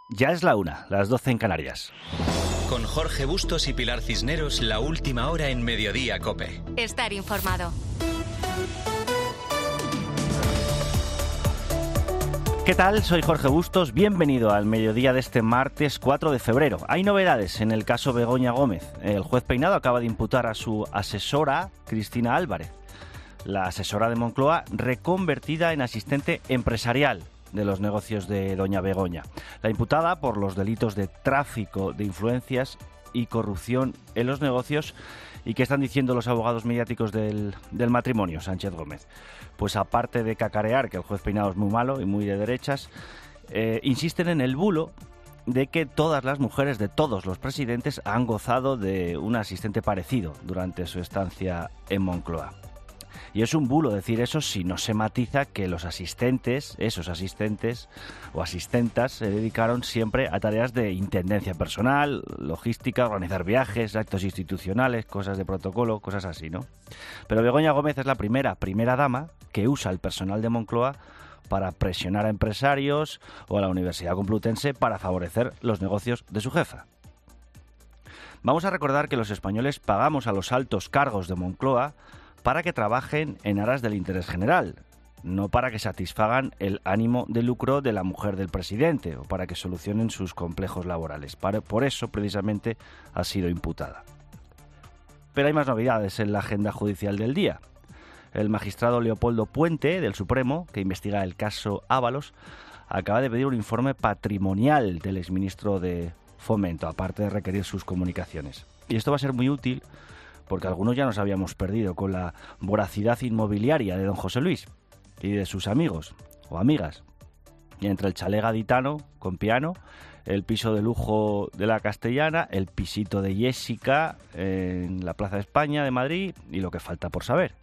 Ya es la 1, las 12 en Canarias. Con Jorge Bustos y Pilar Cisneros, la última hora en Mediodía COPE. Estar informado. ¿Qué tal? Soy Jorge Bustos, bienvenido al mediodía de este martes 4 de febrero. Hay novedades en el caso Begoña Gómez. El juez Peinado acaba de imputar a su asesora, Cristina Álvarez, la asesora de Moncloa, reconvertida en asistente empresarial de los negocios de doña Begoña. La imputada por los delitos de tráfico de influencias y corrupción en los negocios. ¿Y qué están diciendo los abogados mediáticos del matrimonio Sánchez Gómez? Pues aparte de cacarear que el juez Peinado es muy malo y muy de derechas, insisten en el bulo de que todas las mujeres de todos los presidentes han gozado de un asistente parecido durante su estancia en Moncloa. Y es un bulo decir eso si no se matiza que los asistentes, esos asistentes o asistentas, se dedicaron siempre a tareas de intendencia personal, logística, organizar viajes, actos institucionales, cosas de protocolo, cosas así, ¿no? Pero Begoña Gómez es la primera dama que usa el personal de Moncloa para presionar a empresarios o a la Universidad Complutense para favorecer los negocios de su jefa. Vamos a recordar que los españoles pagamos a los altos cargos de Moncloa para que trabajen en aras del interés general, no para que satisfagan el ánimo de lucro de la mujer del presidente o para que solucionen sus complejos laborales. Por eso, precisamente, ha sido imputada. Pero hay más novedades en la agenda judicial del día. El magistrado Leopoldo Puente, del Supremo, que investiga el caso Ábalos, acaba de pedir un informe patrimonial del exministro de Fomento, aparte de requerir sus comunicaciones. Y esto va a ser muy útil porque algunos ya nos habíamos perdido con la voracidad inmobiliaria de don José Luis y de sus amigos o amigas. Y entre el chalet gaditano con piano, el piso de lujo de la Castellana, el pisito de Jessica en la Plaza de España de Madrid y lo que falta por saber.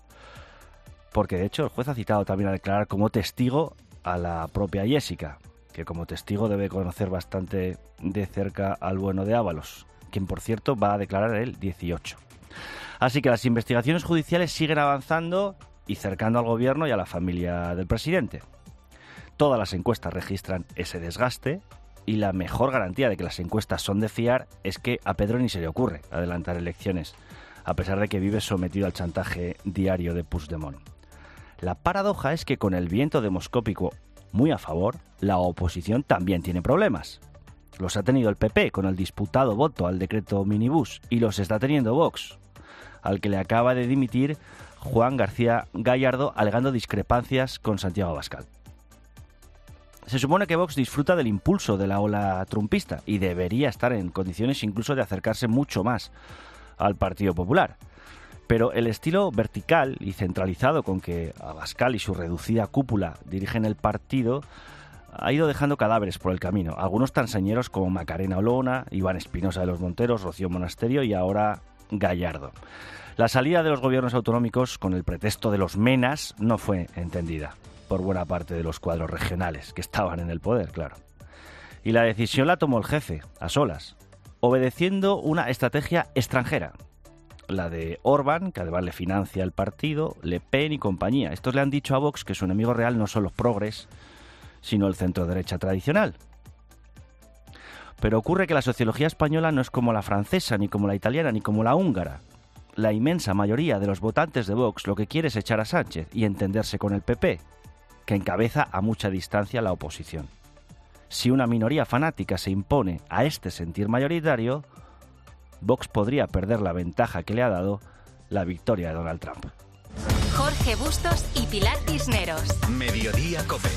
Porque de hecho el juez ha citado también a declarar como testigo a la propia Jessica, que como testigo debe conocer bastante de cerca al bueno de Ábalos, quien por cierto va a declarar el 18. Así que las investigaciones judiciales siguen avanzando y cercando al gobierno y a la familia del presidente. Todas las encuestas registran ese desgaste y la mejor garantía de que las encuestas son de fiar es que a Pedro ni se le ocurre adelantar elecciones, a pesar de que vive sometido al chantaje diario de Puigdemont. La paradoja es que con el viento demoscópico muy a favor, la oposición también tiene problemas. Los ha tenido el PP con el disputado voto al decreto minibús y los está teniendo Vox, al que le acaba de dimitir Juan García Gallardo alegando discrepancias con Santiago Abascal. Se supone que Vox disfruta del impulso de la ola trumpista y debería estar en condiciones incluso de acercarse mucho más al Partido Popular. Pero el estilo vertical y centralizado con que Abascal y su reducida cúpula dirigen el partido ha ido dejando cadáveres por el camino, algunos tan señeros como Macarena Olona, Iván Espinosa de los Monteros, Rocío Monasterio y ahora Gallardo. La salida de los gobiernos autonómicos con el pretexto de los menas no fue entendida por buena parte de los cuadros regionales que estaban en el poder, claro. Y la decisión la tomó el jefe, a solas, obedeciendo una estrategia extranjera, la de Orbán, que además le financia el partido, Le Pen y compañía. Estos le han dicho a Vox que su enemigo real no son los progres, sino el centro-derecha tradicional. Pero ocurre que la sociología española no es como la francesa, ni como la italiana, ni como la húngara. La inmensa mayoría de los votantes de Vox lo que quiere es echar a Sánchez y entenderse con el PP, que encabeza a mucha distancia la oposición. Si una minoría fanática se impone a este sentir mayoritario, Vox podría perder la ventaja que le ha dado la victoria de Donald Trump. Jorge Bustos y Pilar Cisneros. Mediodía COPE.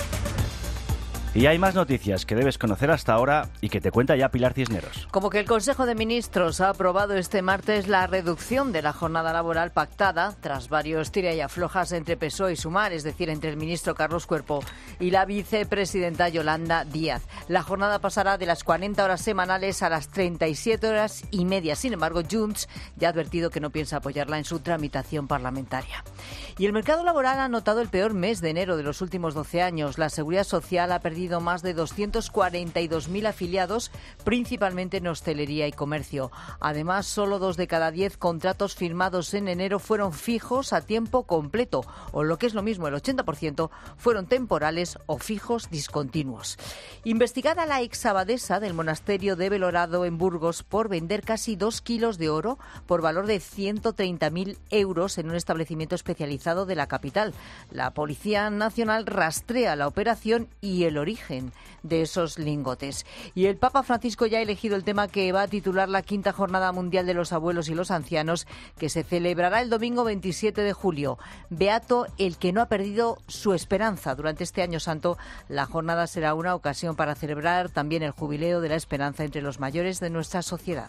Y hay más noticias que debes conocer hasta ahora y que te cuenta ya Pilar Cisneros. Como que el Consejo de Ministros ha aprobado este martes la reducción de la jornada laboral pactada tras varios tira y aflojas entre PSOE y Sumar, es decir, entre el ministro Carlos Cuerpo y la vicepresidenta Yolanda Díaz. La jornada pasará de las 40 horas semanales a las 37 horas y media. Sin embargo, Junts ya ha advertido que no piensa apoyarla en su tramitación parlamentaria. Y el mercado laboral ha notado el peor mes de enero de los últimos 12 años. La Seguridad Social ha perdido perdido más de 242.000 afiliados, principalmente en hostelería y comercio. Además, solo 2 de cada 10 contratos firmados en enero fueron fijos a tiempo completo, o lo que es lo mismo, el 80% fueron temporales o fijos discontinuos. Investigada la ex abadesa del monasterio de Belorado en Burgos por vender casi 2 kilos de oro por valor de 130.000 euros en un establecimiento especializado de la capital. La Policía Nacional rastrea la operación y el origen de esos lingotes. Y el Papa Francisco ya ha elegido el tema que va a titular la 5ª Jornada Mundial de los Abuelos y los Ancianos, que se celebrará el domingo 27 de julio. Beato el que no ha perdido su esperanza. Durante este año santo, la jornada será una ocasión para celebrar también el jubileo de la esperanza entre los mayores de nuestra sociedad.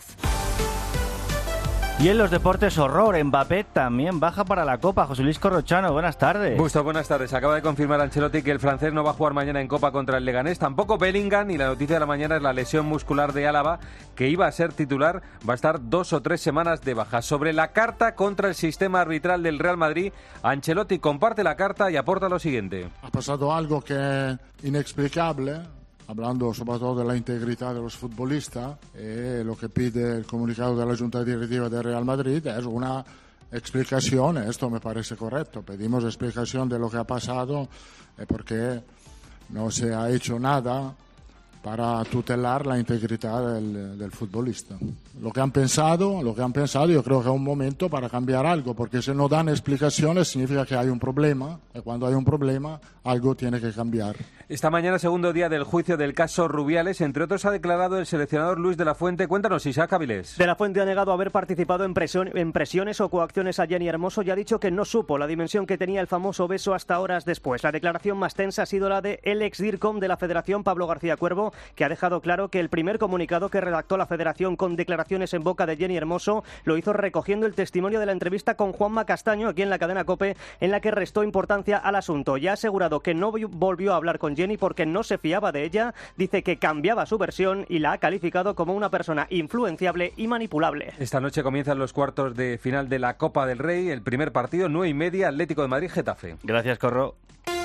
Y en los deportes, horror. Mbappé también baja para la Copa. José Luis Corrochano, buenas tardes. Busto, buenas tardes. Acaba de confirmar Ancelotti que el francés no va a jugar mañana en Copa contra el Leganés. Tampoco Bellingham, y la noticia de la mañana es la lesión muscular de Álava, que iba a ser titular, va a estar 2 o 3 semanas de baja. Sobre la carta contra el sistema arbitral del Real Madrid, Ancelotti comparte la carta y aporta lo siguiente. Ha pasado algo que es inexplicable, hablando sobre todo de la integridad de los futbolistas, lo que pide el comunicado de la Junta Directiva de Real Madrid es una explicación. Esto me parece correcto. Pedimos explicación de lo que ha pasado, porque no se ha hecho nada para tutelar la integridad del futbolista. Lo que han pensado, yo creo que es un momento para cambiar algo, porque si no dan explicaciones significa que hay un problema, y cuando hay un problema, algo tiene que cambiar. Esta mañana, segundo día del juicio del caso Rubiales, entre otros ha declarado el seleccionador Luis de la Fuente. Cuéntanos, Isaac Avilés. De la Fuente ha negado haber participado en presiones o coacciones a Jenny Hermoso y ha dicho que no supo la dimensión que tenía el famoso beso hasta horas después. La declaración más tensa ha sido la de el ex DIRCOM de la Federación, Pablo García Cuervo, que ha dejado claro que el primer comunicado que redactó la Federación con declaraciones en boca de Jenny Hermoso lo hizo recogiendo el testimonio de la entrevista con Juanma Castaño aquí en la cadena COPE, en la que restó importancia al asunto. Ya ha asegurado que no volvió a hablar con Jenny porque no se fiaba de ella, dice que cambiaba su versión y la ha calificado como una persona influenciable y manipulable. Esta noche comienzan los cuartos de final de la Copa del Rey, el primer partido, 9:30, Atlético de Madrid-Getafe. Gracias, Corro.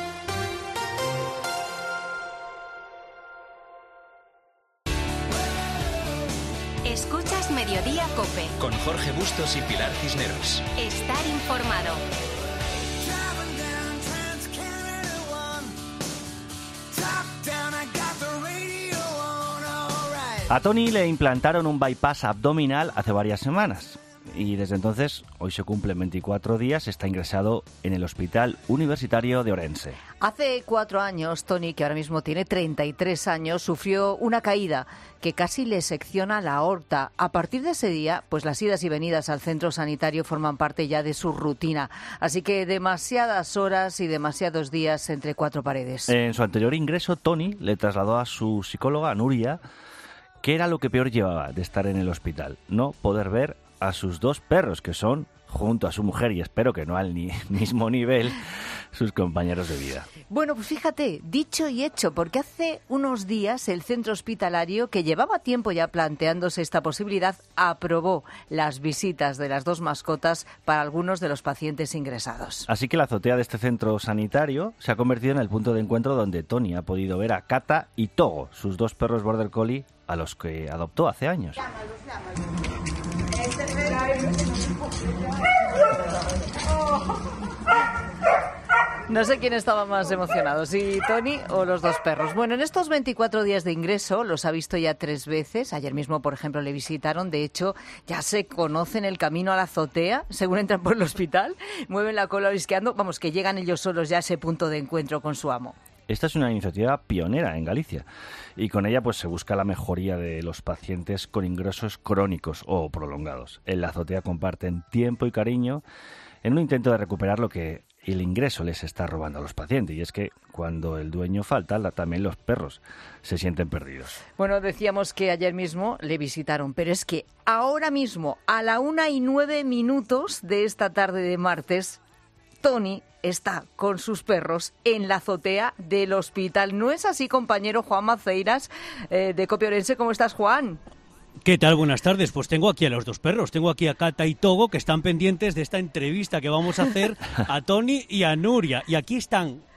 Escuchas Mediodía COPE. Con Jorge Bustos y Pilar Cisneros. Estar informado. A Tony le implantaron un bypass abdominal hace varias semanas y desde entonces, hoy se cumplen 24 días, está ingresado en el Hospital Universitario de Orense. Hace 4 años, Tony, que ahora mismo tiene 33 años, sufrió una caída que casi le secciona la aorta. A partir de ese día, pues las idas y venidas al centro sanitario forman parte ya de su rutina. Así que demasiadas horas y demasiados días entre 4 paredes. En su anterior ingreso, Tony le trasladó a su psicóloga, Nuria, que era lo que peor llevaba de estar en el hospital: no poder ver a sus 2 perros, que son, junto a su mujer, y espero que no al mismo nivel, sus compañeros de vida. Bueno, pues fíjate, dicho y hecho, porque hace unos días el centro hospitalario, que llevaba tiempo ya planteándose esta posibilidad, aprobó las visitas de las 2 mascotas para algunos de los pacientes ingresados. Así que la azotea de este centro sanitario se ha convertido en el punto de encuentro donde Tony ha podido ver a Cata y Togo, sus 2 perros border collie, a los que adoptó hace años. No sé quién estaba más emocionado, si Tony o los 2 perros. Bueno, en estos 24 días de ingreso los ha visto ya 3 veces. Ayer mismo, por ejemplo, le visitaron. De hecho, ya se conocen el camino a la azotea. Según entran por el hospital, mueven la cola olisqueando. Vamos, que llegan ellos solos ya a ese punto de encuentro con su amo. Esta es una iniciativa pionera en Galicia y con ella pues se busca la mejoría de los pacientes con ingresos crónicos o prolongados. En la azotea comparten tiempo y cariño en un intento de recuperar lo que el ingreso les está robando a los pacientes. Y es que cuando el dueño falta, también los perros se sienten perdidos. Bueno, decíamos que ayer mismo le visitaron, pero es que ahora mismo, a la 1:09 de esta tarde de martes, Tony está con sus perros en la azotea del hospital. ¿No es así, compañero Juan Maceiras, de COPE Orense? ¿Cómo estás, Juan? ¿Qué tal? Buenas tardes. Pues tengo aquí a los 2 perros. Tengo aquí a Cata y Togo, que están pendientes de esta entrevista que vamos a hacer a Tony y a Nuria. Y aquí están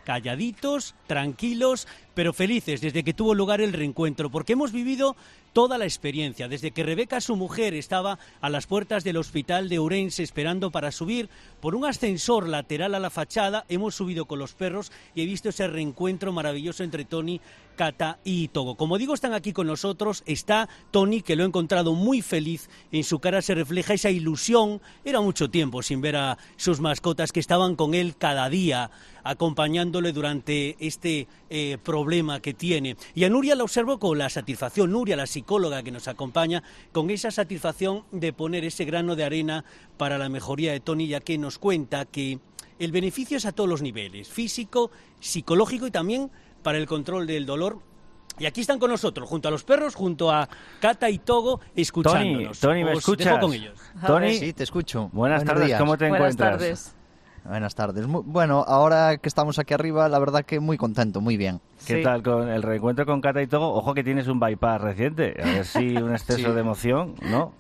calladitos, tranquilos, pero felices desde que tuvo lugar el reencuentro, porque hemos vivido toda la experiencia, desde que Rebeca, su mujer, estaba a las puertas del hospital de Ourense esperando para subir por un ascensor lateral a la fachada. Hemos subido con los perros y he visto ese reencuentro maravilloso entre Toni, Cata y Togo. Como digo, están aquí con nosotros. Está Toni, que lo he encontrado muy feliz. En su cara se refleja esa ilusión. Era mucho tiempo sin ver a sus mascotas que estaban con él cada día, acompañándole durante este problema que tiene. Y a Nuria la observo con la satisfacción, Nuria, la psicóloga que nos acompaña, con esa satisfacción de poner ese grano de arena para la mejoría de Toni, ya que nos cuenta que el beneficio es a todos los niveles, físico, psicológico y también para el control del dolor. Y aquí están con nosotros, junto a los perros, junto a Cata y Togo, escuchándonos. Toni, ¿me escuchas? Dejo con ellos. Toni, sí, te escucho. Buenas tardes, días. ¿Cómo te encuentras? Buenas tardes. Buenas tardes. Bueno, ahora que estamos aquí arriba, la verdad que muy contento, muy bien. ¿Qué tal con el reencuentro con Cata y Togo? Ojo que tienes un bypass reciente, a ver si un exceso de emoción, ¿no?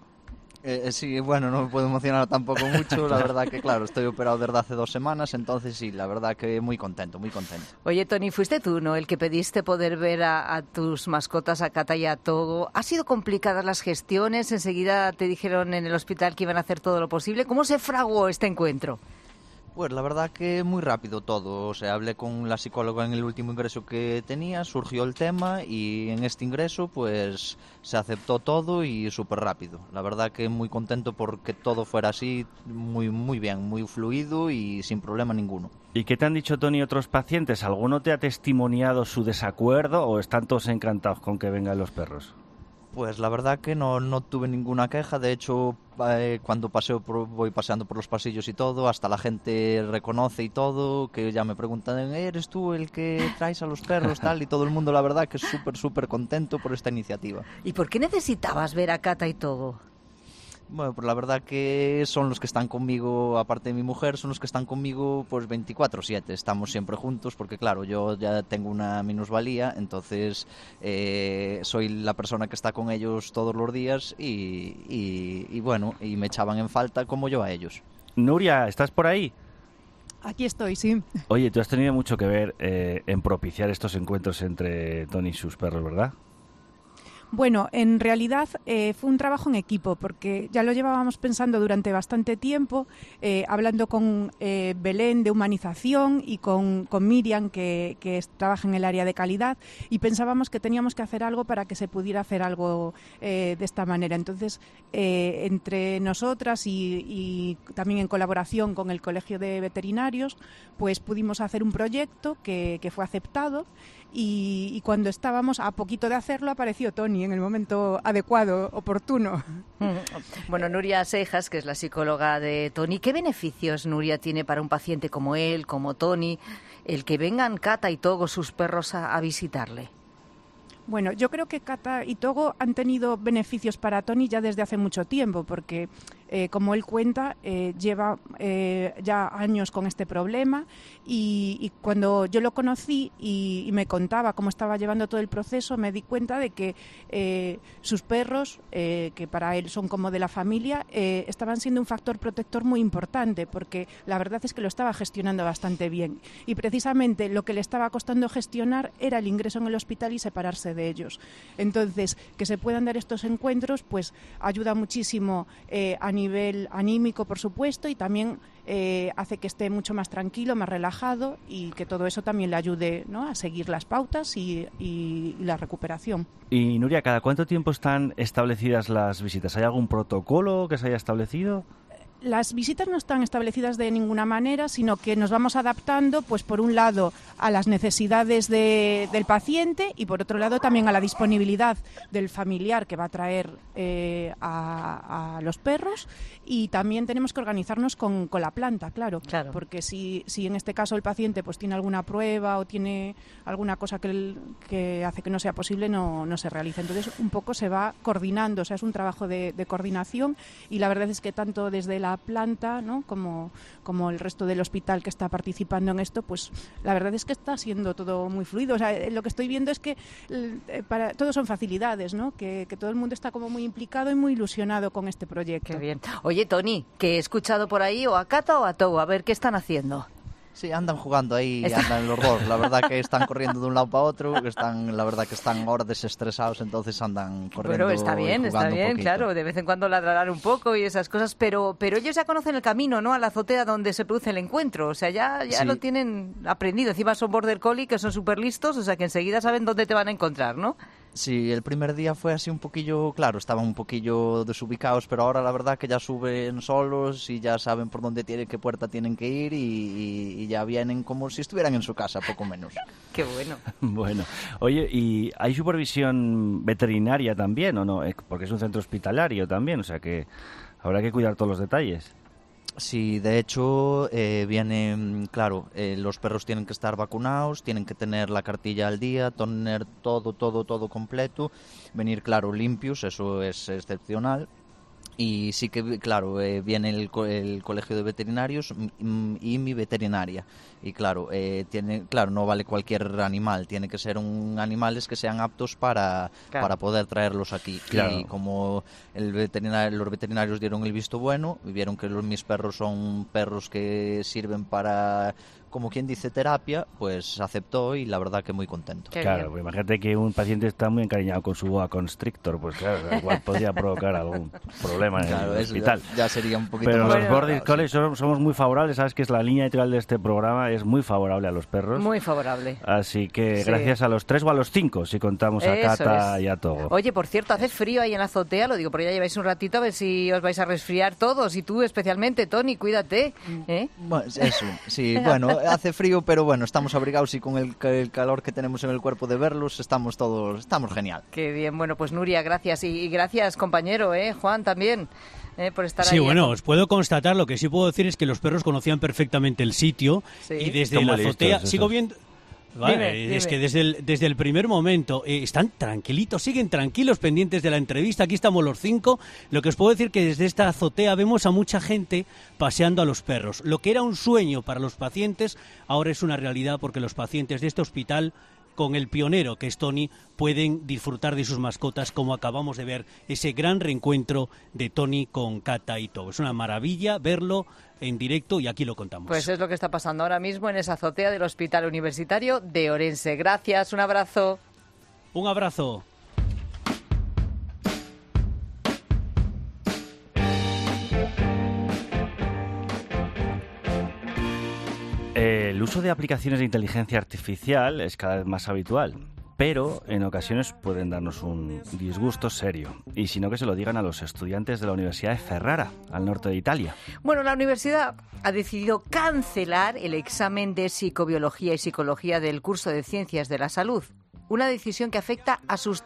Sí, bueno, no me puedo emocionar tampoco mucho, la verdad que claro, estoy operado desde hace 2 semanas, entonces sí, la verdad que muy contento, muy contento. Oye, Toni, fuiste tú, ¿no?, el que pediste poder ver a tus mascotas, a Cata y a Togo. ¿Ha sido complicadas las gestiones? Enseguida te dijeron en el hospital que iban a hacer todo lo posible. ¿Cómo se fraguó este encuentro? Pues la verdad que muy rápido todo, o sea, hablé con la psicóloga en el último ingreso que tenía, surgió el tema y en este ingreso pues se aceptó todo y súper rápido. La verdad que muy contento porque todo fuera así, muy bien, muy fluido y sin problema ninguno. ¿Y qué te han dicho, Toni, otros pacientes? ¿Alguno te ha testimoniado su desacuerdo o están todos encantados con que vengan los perros? Pues la verdad que no tuve ninguna queja, de hecho cuando voy paseando por los pasillos y todo, hasta la gente reconoce y todo, que ya me preguntan, ¿eres tú el que traes a los perros tal? Y todo el mundo la verdad que es súper contento por esta iniciativa. ¿Y por qué necesitabas ver a Cata y Togo? Bueno, pues la verdad que son los que están conmigo, aparte de mi mujer, son los que están conmigo pues 24/7, estamos siempre juntos porque claro, yo ya tengo una minusvalía, entonces soy la persona que está con ellos todos los días y bueno, y me echaban en falta como yo a ellos. Nuria, ¿estás por ahí? Aquí estoy, sí. Oye, tú has tenido mucho que ver en propiciar estos encuentros entre Toni y sus perros, ¿verdad? Bueno, en realidad fue un trabajo en equipo porque ya lo llevábamos pensando durante bastante tiempo, hablando con Belén de humanización y con Miriam que trabaja en el área de calidad y pensábamos que teníamos que hacer algo para que se pudiera hacer algo de esta manera. Entonces, entre nosotras y también en colaboración con el Colegio de Veterinarios, pues pudimos hacer un proyecto que fue aceptado y cuando estábamos a poquito de hacerlo apareció Toni en el momento adecuado, oportuno. Bueno, Nuria Seijas, que es la psicóloga de Toni, ¿qué beneficios, Nuria, tiene para un paciente como él, como Toni, el que vengan Cata y Togo, sus perros, a visitarle? Bueno, yo creo que Cata y Togo han tenido beneficios para Toni ya desde hace mucho tiempo, porque como él cuenta, lleva ya años con este problema y cuando yo lo conocí y me contaba cómo estaba llevando todo el proceso, me di cuenta de que sus perros, que para él son como de la familia, estaban siendo un factor protector muy importante, porque la verdad es que lo estaba gestionando bastante bien. Y precisamente lo que le estaba costando gestionar era el ingreso en el hospital y separarse de ellos. Entonces, que se puedan dar estos encuentros, pues ayuda muchísimo a nivel anímico, por supuesto, y también hace que esté mucho más tranquilo, más relajado y que todo eso también le ayude, ¿no?, a seguir las pautas y la recuperación. Y Nuria, ¿cada cuánto tiempo están establecidas las visitas? ¿Hay algún protocolo que se haya establecido? Las visitas no están establecidas de ninguna manera, sino que nos vamos adaptando, pues por un lado, a las necesidades del paciente y por otro lado también a la disponibilidad del familiar que va a traer a los perros, y también tenemos que organizarnos con la planta, claro. Porque si en este caso el paciente pues tiene alguna prueba o tiene alguna cosa que hace que no sea posible, no se realiza. Entonces un poco se va coordinando, o sea, es un trabajo de coordinación, y la verdad es que tanto desde la planta, ¿no?, como el resto del hospital que está participando en esto, pues la verdad es que está siendo todo muy fluido. O sea, lo que estoy viendo es que para todos son facilidades, ¿no?, que todo el mundo está como muy implicado y muy ilusionado con este proyecto. Qué bien. Oye, Toni, que he escuchado por ahí o a Cata o a Togo, a ver qué están haciendo. Sí, andan jugando ahí, andan los dos. La verdad que están corriendo de un lado para otro, la verdad que están ahora desestresados, entonces andan corriendo. Pero está bien, claro, de vez en cuando ladrarán un poco y esas cosas, pero ellos ya conocen el camino, ¿no?, a la azotea donde se produce el encuentro, o sea, ya sí, lo tienen aprendido. Encima son border collie, que son súper listos, o sea, que enseguida saben dónde te van a encontrar, ¿no? Sí, el primer día fue así un poquillo, claro, estaban un poquillo desubicados, pero ahora la verdad que ya suben solos y ya saben por dónde tienen, qué puerta tienen que ir y ya vienen como si estuvieran en su casa, poco menos. Qué bueno. Bueno, oye, ¿y hay supervisión veterinaria también o no? Porque es un centro hospitalario también, o sea que habrá que cuidar todos los detalles. Sí, de hecho, vienen, claro, los perros tienen que estar vacunados, tienen que tener la cartilla al día, tener todo completo, venir, claro, limpios, eso es excepcional. Y sí que, claro, viene el colegio de veterinarios y mi veterinaria. Y claro, no vale cualquier animal, tiene que ser animales que sean aptos para poder traerlos aquí. Claro. Y como los veterinarios dieron el visto bueno, vieron que mis perros son perros que sirven para, como quien dice, terapia, pues aceptó y la verdad que muy contento. Claro, pues imagínate que un paciente está muy encariñado con su boa constrictor, pues claro, igual podría provocar algún problema en el hospital. Ya sería un poquito Pero más. Los border collies somos muy favorables, sabes que es la línea editorial de este programa, es muy favorable a los perros. Muy favorable. Así que gracias a los 3 o a los 5, si contamos a Cata y a Togo. Oye, por cierto, hace frío ahí en la azotea, lo digo porque ya lleváis un ratito, a ver si os vais a resfriar todos, y tú especialmente, Toni, cuídate. Bueno, eso, sí, bueno, hace frío, pero bueno, estamos abrigados y con el calor que tenemos en el cuerpo de verlos, estamos genial. Qué bien, bueno, pues Nuria, gracias, y gracias, compañero, Juan, también. Por estar sí, ahí. Bueno, os puedo constatar, lo que sí puedo decir es que los perros conocían perfectamente el sitio y desde la azotea sigo viendo... Vale, dime. Es que desde el primer momento están tranquilitos, siguen tranquilos, pendientes de la entrevista. Aquí estamos los 5. Lo que os puedo decir que desde esta azotea vemos a mucha gente paseando a los perros. Lo que era un sueño para los pacientes ahora es una realidad, porque los pacientes de este hospital, con el pionero que es Toni, pueden disfrutar de sus mascotas, como acabamos de ver ese gran reencuentro de Toni con Cata y Togo. Es una maravilla verlo en directo y aquí lo contamos. Pues es lo que está pasando ahora mismo en esa azotea del Hospital Universitario de Orense. Gracias, un abrazo. Un abrazo. El uso de aplicaciones de inteligencia artificial es cada vez más habitual, pero en ocasiones pueden darnos un disgusto serio. Y si no, que se lo digan a los estudiantes de la Universidad de Ferrara, al norte de Italia. Bueno, la universidad ha decidido cancelar el examen de psicobiología y psicología del curso de Ciencias de la Salud. Una decisión que afecta a sus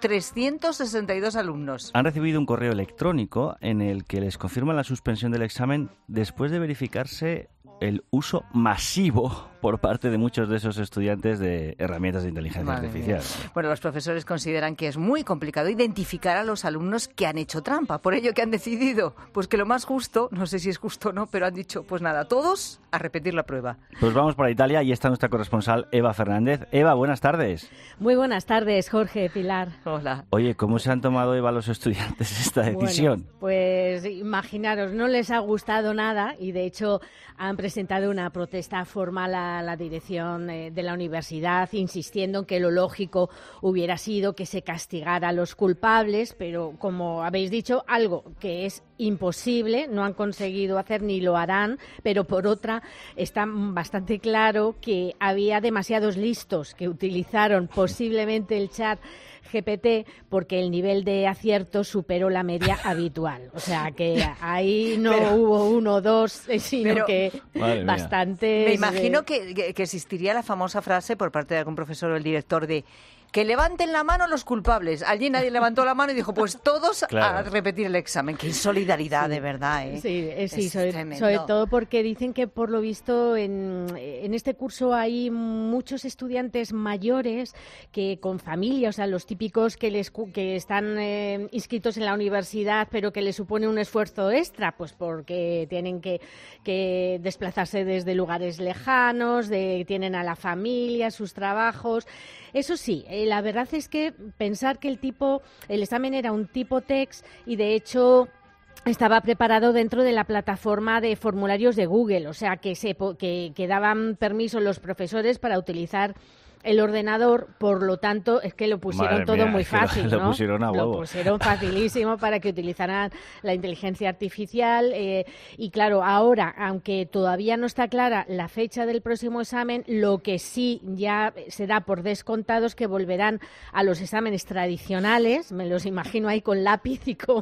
362 alumnos. Han recibido un correo electrónico en el que les confirman la suspensión del examen después de verificarse el uso masivo por parte de muchos de esos estudiantes de herramientas de inteligencia artificial. Bueno, los profesores consideran que es muy complicado identificar a los alumnos que han hecho trampa. Por ello que han decidido, pues que lo más justo, no sé si es justo o no, pero han dicho, pues nada, todos a repetir la prueba. Pues vamos para Italia y está nuestra corresponsal Eva Fernández. Eva, buenas tardes. Muy buenas tardes, Jorge, Pilar. Hola. Oye, ¿cómo se han tomado, Eva, los estudiantes esta decisión? Bueno, pues imaginaros, no les ha gustado nada y de hecho han presentado una protesta formal a la dirección de la universidad, insistiendo en que lo lógico hubiera sido que se castigara a los culpables, pero como habéis dicho, algo que es imposible, no han conseguido hacer ni lo harán, pero por otra está bastante claro que había demasiados listos que utilizaron posiblemente el chat GPT porque el nivel de acierto superó la media habitual. O sea que ahí no hubo 1 o 2, sino que bastantes. Me imagino que existiría la famosa frase por parte de algún profesor o el director de que levanten la mano los culpables. Allí nadie levantó la mano y dijo, pues todos a repetir el examen. Qué insolidaridad, de verdad. Sí, sobre todo porque dicen que por lo visto en este curso hay muchos estudiantes mayores que con familia, o sea, los típicos que están inscritos en la universidad, pero que les supone un esfuerzo extra, pues porque tienen que desplazarse desde lugares lejanos, tienen a la familia, sus trabajos. Eso sí, la verdad es que pensar que el examen era un tipo text y de hecho estaba preparado dentro de la plataforma de formularios de Google, o sea que daban permiso los profesores para utilizar el ordenador, por lo tanto, es que lo pusieron todo muy fácil, ¿no? Lo pusieron a huevo. Lo pusieron facilísimo para que utilizaran la inteligencia artificial y claro, ahora, aunque todavía no está clara la fecha del próximo examen, lo que sí ya se da por descontado es que volverán a los exámenes tradicionales, me los imagino ahí con lápiz y con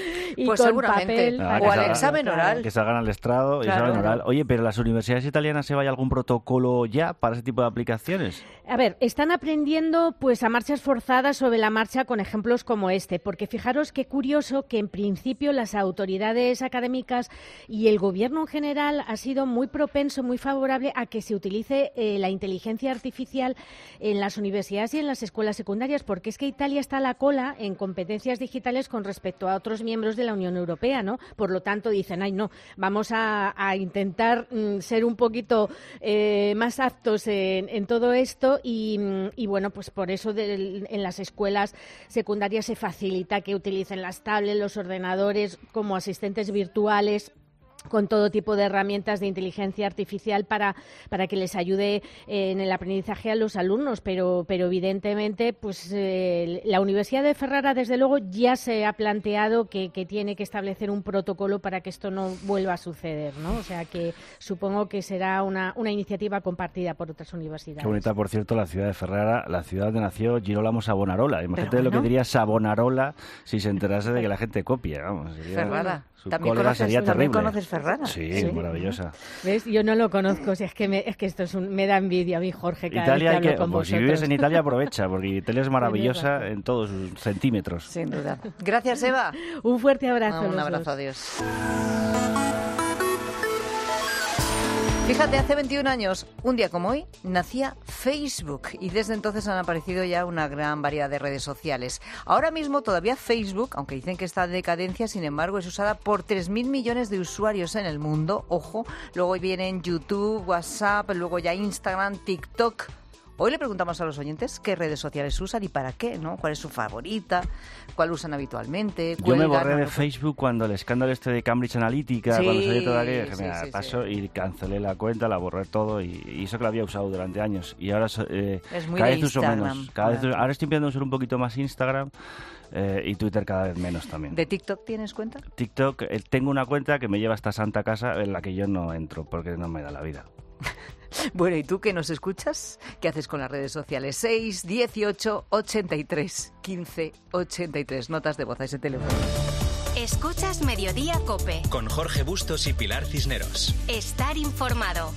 papel. O al examen oral. Que salgan al estrado y examen oral. Oye, pero ¿las universidades italianas se vaya algún protocolo ya para ese tipo de aplicaciones? A ver, están aprendiendo pues a marchas forzadas sobre la marcha con ejemplos como este, porque fijaros qué curioso que en principio las autoridades académicas y el gobierno en general ha sido muy propenso, muy favorable a que se utilice la inteligencia artificial en las universidades y en las escuelas secundarias, porque es que Italia está a la cola en competencias digitales con respecto a otros miembros de la Unión Europea, ¿no? Por lo tanto dicen, vamos a intentar ser un poquito más aptos en todo esto. Y bueno, pues por eso en las escuelas secundarias se facilita que utilicen las tablets, los ordenadores como asistentes virtuales, con todo tipo de herramientas de inteligencia artificial para que les ayude en el aprendizaje a los alumnos, pero evidentemente pues la Universidad de Ferrara desde luego ya se ha planteado que tiene que establecer un protocolo para que esto no vuelva a suceder, ¿no? O sea que supongo que será una iniciativa compartida por otras universidades. Qué bonita, por cierto, la ciudad de Ferrara, la ciudad donde nació Girolamo Savonarola. Imagínate lo que diría Savonarola si se enterase de que la gente copia, vamos. Ferrara. ¿También conoces Ferrara? Sí, maravillosa. ¿Ves? Yo no lo conozco, si es que esto me da envidia a mí, Jorge, cada Italia vez que hablo con vosotros. Si vives en Italia, aprovecha, porque Italia es maravillosa en todos sus centímetros. Sin duda. Gracias, Eva. Un fuerte abrazo. Un abrazo, adiós. Fíjate, hace 21 años, un día como hoy, nacía Facebook y desde entonces han aparecido ya una gran variedad de redes sociales. Ahora mismo todavía Facebook, aunque dicen que está en decadencia, sin embargo es usada por 3.000 millones de usuarios en el mundo. Ojo, luego vienen YouTube, WhatsApp, luego ya Instagram, TikTok. Hoy le preguntamos a los oyentes qué redes sociales usan y para qué, ¿no? ¿Cuál es su favorita? ¿Cuál usan habitualmente? Yo me borré de Facebook cuando el escándalo de Cambridge Analytica, cuando salió todo aquello, pasó y cancelé la cuenta, la borré todo y eso que la había usado durante años. Y ahora es muy cada vez uso menos. Ahora estoy empezando a usar un poquito más Instagram y Twitter cada vez menos también. ¿De TikTok tienes cuenta? TikTok, tengo una cuenta que me lleva hasta Santa Casa en la que yo no entro porque no me da la vida. Bueno, ¿y tú que nos escuchas? ¿Qué haces con las redes sociales? 6, 18, 83, 15, 83. Notas de voz a ese teléfono. Escuchas Mediodía COPE. Con Jorge Bustos y Pilar Cisneros. Estar informado.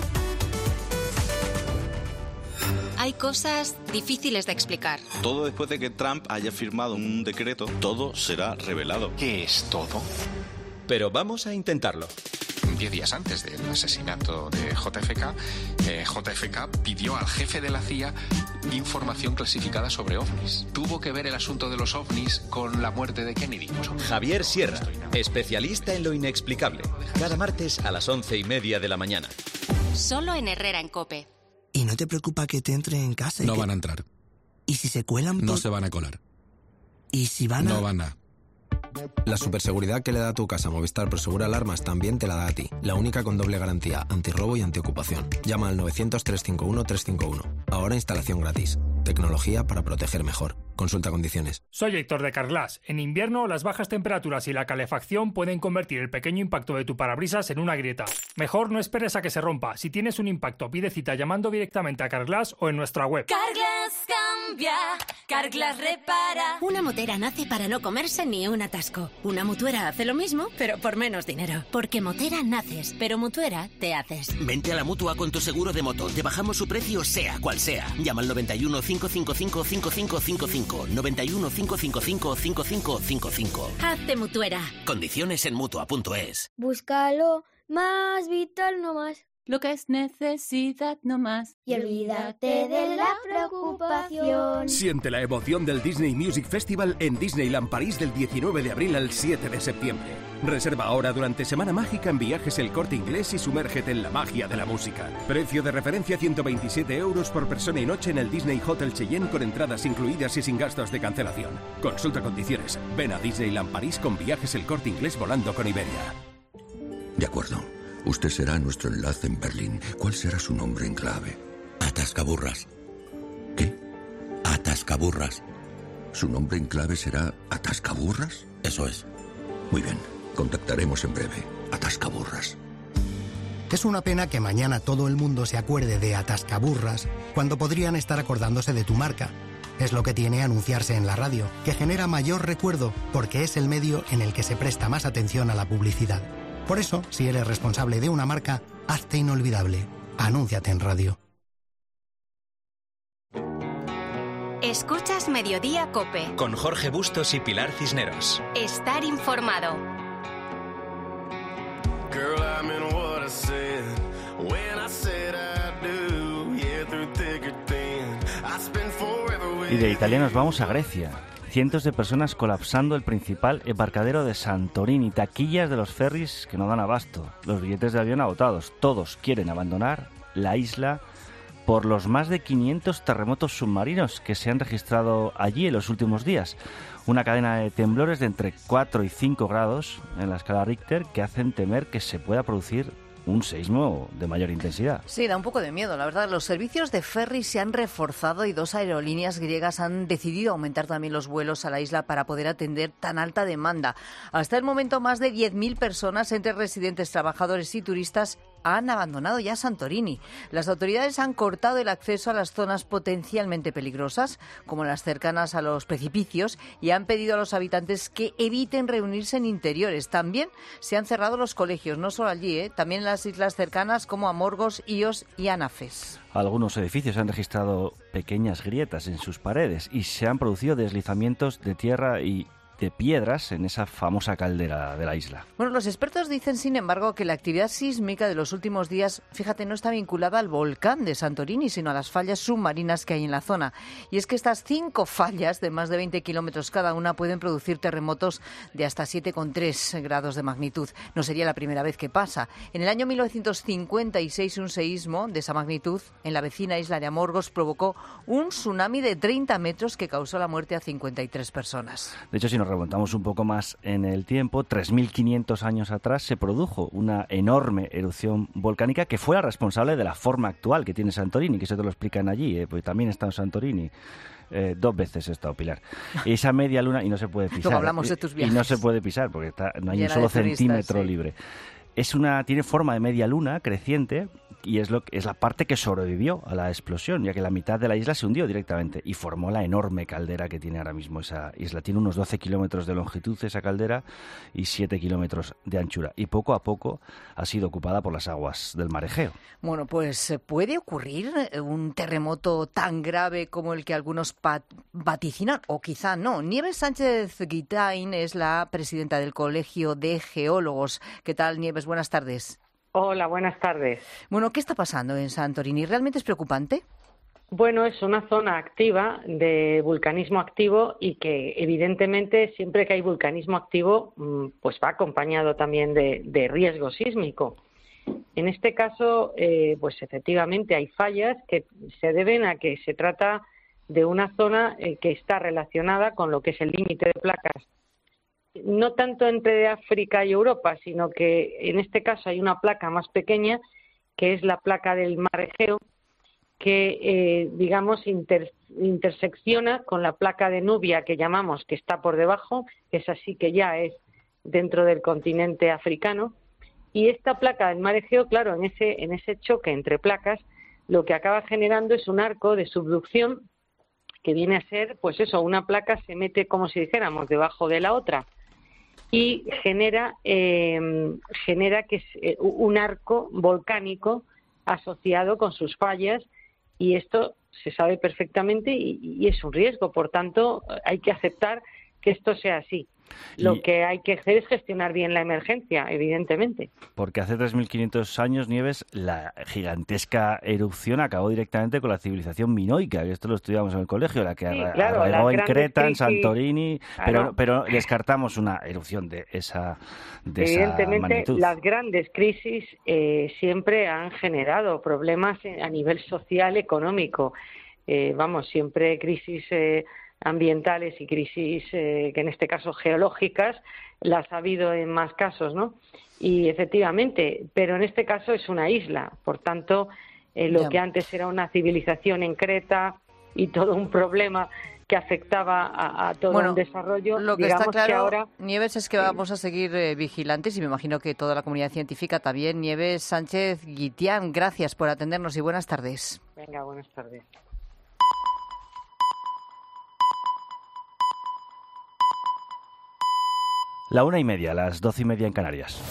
Hay cosas difíciles de explicar. Todo después de que Trump haya firmado un decreto, todo será revelado. ¿Qué es todo? Pero vamos a intentarlo. 10 días antes del asesinato de JFK, JFK pidió al jefe de la CIA información clasificada sobre ovnis. Tuvo que ver el asunto de los ovnis con la muerte de Kennedy. Javier Sierra, especialista en lo inexplicable. Cada martes a las 11:30 de la mañana. Solo en Herrera en COPE. ¿Y no te preocupa que te entren en casa? No van a entrar. ¿Y si se cuelan? No se van a colar. ¿Y si van a...? No van a... La superseguridad que le da a tu casa Movistar Prosegura Alarmas también te la da a ti. La única con doble garantía, antirrobo y antiocupación. Llama al 900-351-351. Ahora instalación gratis. Tecnología para proteger mejor. Consulta condiciones. Soy Héctor de Carglass. En invierno, las bajas temperaturas y la calefacción pueden convertir el pequeño impacto de tu parabrisas en una grieta. Mejor no esperes a que se rompa. Si tienes un impacto, pide cita llamando directamente a Carglass o en nuestra web. Carglass cambia, Carglass repara. Una motera nace para no comerse ni un atasco. Una mutuera hace lo mismo, pero por menos dinero. Porque motera naces, pero mutuera te haces. Vente a la Mutua con tu seguro de moto. Te bajamos su precio sea cual sea. Llama al 91 555 5555. 91 555 5555. Hazte mutuera. Condiciones en Mutua.es. Búscalo más vital no más. Lo que es necesidad no más. Y olvídate de la preocupación. emoción. Siente la emoción del Disney Music Festival en Disneyland París del 19 de abril al 7 de septiembre. Reserva ahora durante Semana Mágica en Viajes El Corte Inglés y sumérgete en la magia de la música. Precio de referencia 127 € por persona y noche en el Disney Hotel Cheyenne con entradas incluidas y sin gastos de cancelación. Consulta condiciones. Ven a Disneyland París con Viajes El Corte Inglés volando con Iberia. De acuerdo. Usted será nuestro enlace en Berlín. ¿Cuál será su nombre en clave? Atascaburras. ¿Qué? Atascaburras. ¿Su nombre en clave será Atascaburras? Eso es. Muy bien. Contactaremos en breve. Atascaburras. Es una pena que mañana todo el mundo se acuerde de Atascaburras cuando podrían estar acordándose de tu marca. Es lo que tiene anunciarse en la radio, que genera mayor recuerdo porque es el medio en el que se presta más atención a la publicidad. Por eso, si eres responsable de una marca, hazte inolvidable. Anúnciate en radio. Escuchas Mediodía COPE. Con Jorge Bustos y Pilar Cisneros. Estar informado. Y de Italia nos vamos a Grecia. Cientos de personas colapsando el principal embarcadero de Santorini, taquillas de los ferries que no dan abasto, los billetes de avión agotados. Todos quieren abandonar la isla por los más de 500 terremotos submarinos que se han registrado allí en los últimos días. Una cadena de temblores de entre 4 y 5 grados en la escala Richter que hacen temer que se pueda producir un seísmo de mayor intensidad. Sí, da un poco de miedo, la verdad. Los servicios de ferry se han reforzado y 2 aerolíneas griegas han decidido aumentar también los vuelos a la isla para poder atender tan alta demanda. Hasta el momento, más de 10.000 personas, entre residentes, trabajadores y turistas, han abandonado ya Santorini. Las autoridades han cortado el acceso a las zonas potencialmente peligrosas, como las cercanas a los precipicios, y han pedido a los habitantes que eviten reunirse en interiores. También se han cerrado los colegios, no solo allí, también en las islas cercanas como Amorgos, Ios y Anafes. Algunos edificios han registrado pequeñas grietas en sus paredes y se han producido deslizamientos de tierra y de piedras en esa famosa caldera de la isla. Bueno, los expertos dicen, sin embargo, que la actividad sísmica de los últimos días, fíjate, no está vinculada al volcán de Santorini, sino a las fallas submarinas que hay en la zona. Y es que estas 5 fallas de más de 20 kilómetros cada una pueden producir terremotos de hasta 7,3 grados de magnitud. No sería la primera vez que pasa. En el año 1956, un seísmo de esa magnitud en la vecina isla de Amorgos provocó un tsunami de 30 metros que causó la muerte a 53 personas. De hecho, si nos remontamos un poco más en el tiempo, 3.500 años atrás se produjo una enorme erupción volcánica que fue la responsable de la forma actual que tiene Santorini, que eso te lo explican allí, pues también he estado en Santorini. 2 veces he estado, Pilar. Esa media luna, y no se puede pisar. Luego hablamos de tus viajes. Y no se puede pisar porque no hay un solo centímetro libre. Tiene forma de media luna creciente y es la parte que sobrevivió a la explosión, ya que la mitad de la isla se hundió directamente y formó la enorme caldera que tiene ahora mismo esa isla. Tiene unos 12 kilómetros de longitud esa caldera y 7 kilómetros de anchura. Y poco a poco ha sido ocupada por las aguas del mar Egeo. Bueno, pues ¿puede ocurrir un terremoto tan grave como el que algunos vaticinan? O quizá no. Nieves Sánchez Guitain es la presidenta del Colegio de Geólogos. ¿Qué tal, Nieves? Buenas tardes. Hola, buenas tardes. Bueno, ¿qué está pasando en Santorini? ¿Realmente es preocupante? Bueno, es una zona activa de vulcanismo activo y que evidentemente siempre que hay vulcanismo activo pues va acompañado también de riesgo sísmico. En este caso, pues efectivamente hay fallas que se deben a que se trata de una zona que está relacionada con lo que es el límite de placas. No tanto entre África y Europa, sino que en este caso hay una placa más pequeña, que es la placa del mar Egeo, que, intersecciona con la placa de Nubia que llamamos, que está por debajo, que es así que ya es dentro del continente africano. Y esta placa del mar Egeo, claro, en ese choque entre placas, lo que acaba generando es un arco de subducción que viene a ser, pues eso, una placa se mete, como si dijéramos, debajo de la otra. Y genera que es un arco volcánico asociado con sus fallas, y esto se sabe perfectamente y es un riesgo. Por tanto, hay que aceptar que esto sea así. Lo que hay que hacer es gestionar bien la emergencia, evidentemente. Porque hace 3.500 años, Nieves, la gigantesca erupción acabó directamente con la civilización minoica, y esto lo estudiamos en el colegio, la que arraigó en Creta, en Santorini, claro. pero descartamos una erupción de esa evidentemente, magnitud. Las grandes crisis siempre han generado problemas a nivel social, económico. Siempre crisis ambientales y crisis, que en este caso geológicas, las ha habido en más casos, ¿no? Y efectivamente, pero en este caso es una isla, por tanto, lo que antes era una civilización en Creta y todo un problema que afectaba a todo el desarrollo, lo que digamos está claro, que ahora... Nieves, es que vamos a seguir vigilantes, y me imagino que toda la comunidad científica también. Nieves Sánchez Guitián, gracias por atendernos y buenas tardes. Venga, buenas tardes. La 1:30, las 12:30 en Canarias.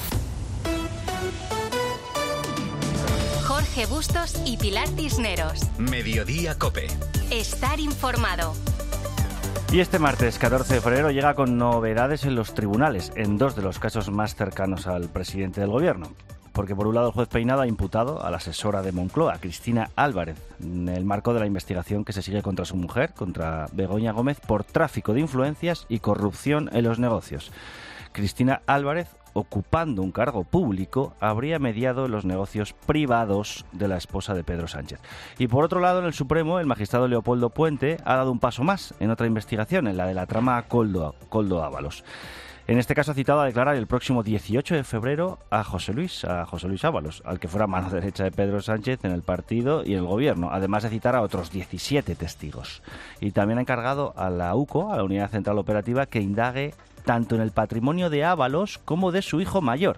Jorge Bustos y Pilar Cisneros. Mediodía COPE. Estar informado. Y este martes 14 de febrero llega con novedades en los tribunales, en dos de los casos más cercanos al presidente del gobierno. Porque por un lado el juez Peinado ha imputado a la asesora de Moncloa, Cristina Álvarez, en el marco de la investigación que se sigue contra su mujer, contra Begoña Gómez, por tráfico de influencias y corrupción en los negocios. Cristina Álvarez, ocupando un cargo público, habría mediado los negocios privados de la esposa de Pedro Sánchez. Y por otro lado, en el Supremo, el magistrado Leopoldo Puente ha dado un paso más en otra investigación, en la de la trama Koldo Ábalos. En este caso ha citado a declarar el próximo 18 de febrero a José Luis Ábalos, al que fuera mano derecha de Pedro Sánchez en el partido y en el gobierno, además de citar a otros 17 testigos. Y también ha encargado a la UCO, a la Unidad Central Operativa, que indague tanto en el patrimonio de Ábalos como de su hijo mayor.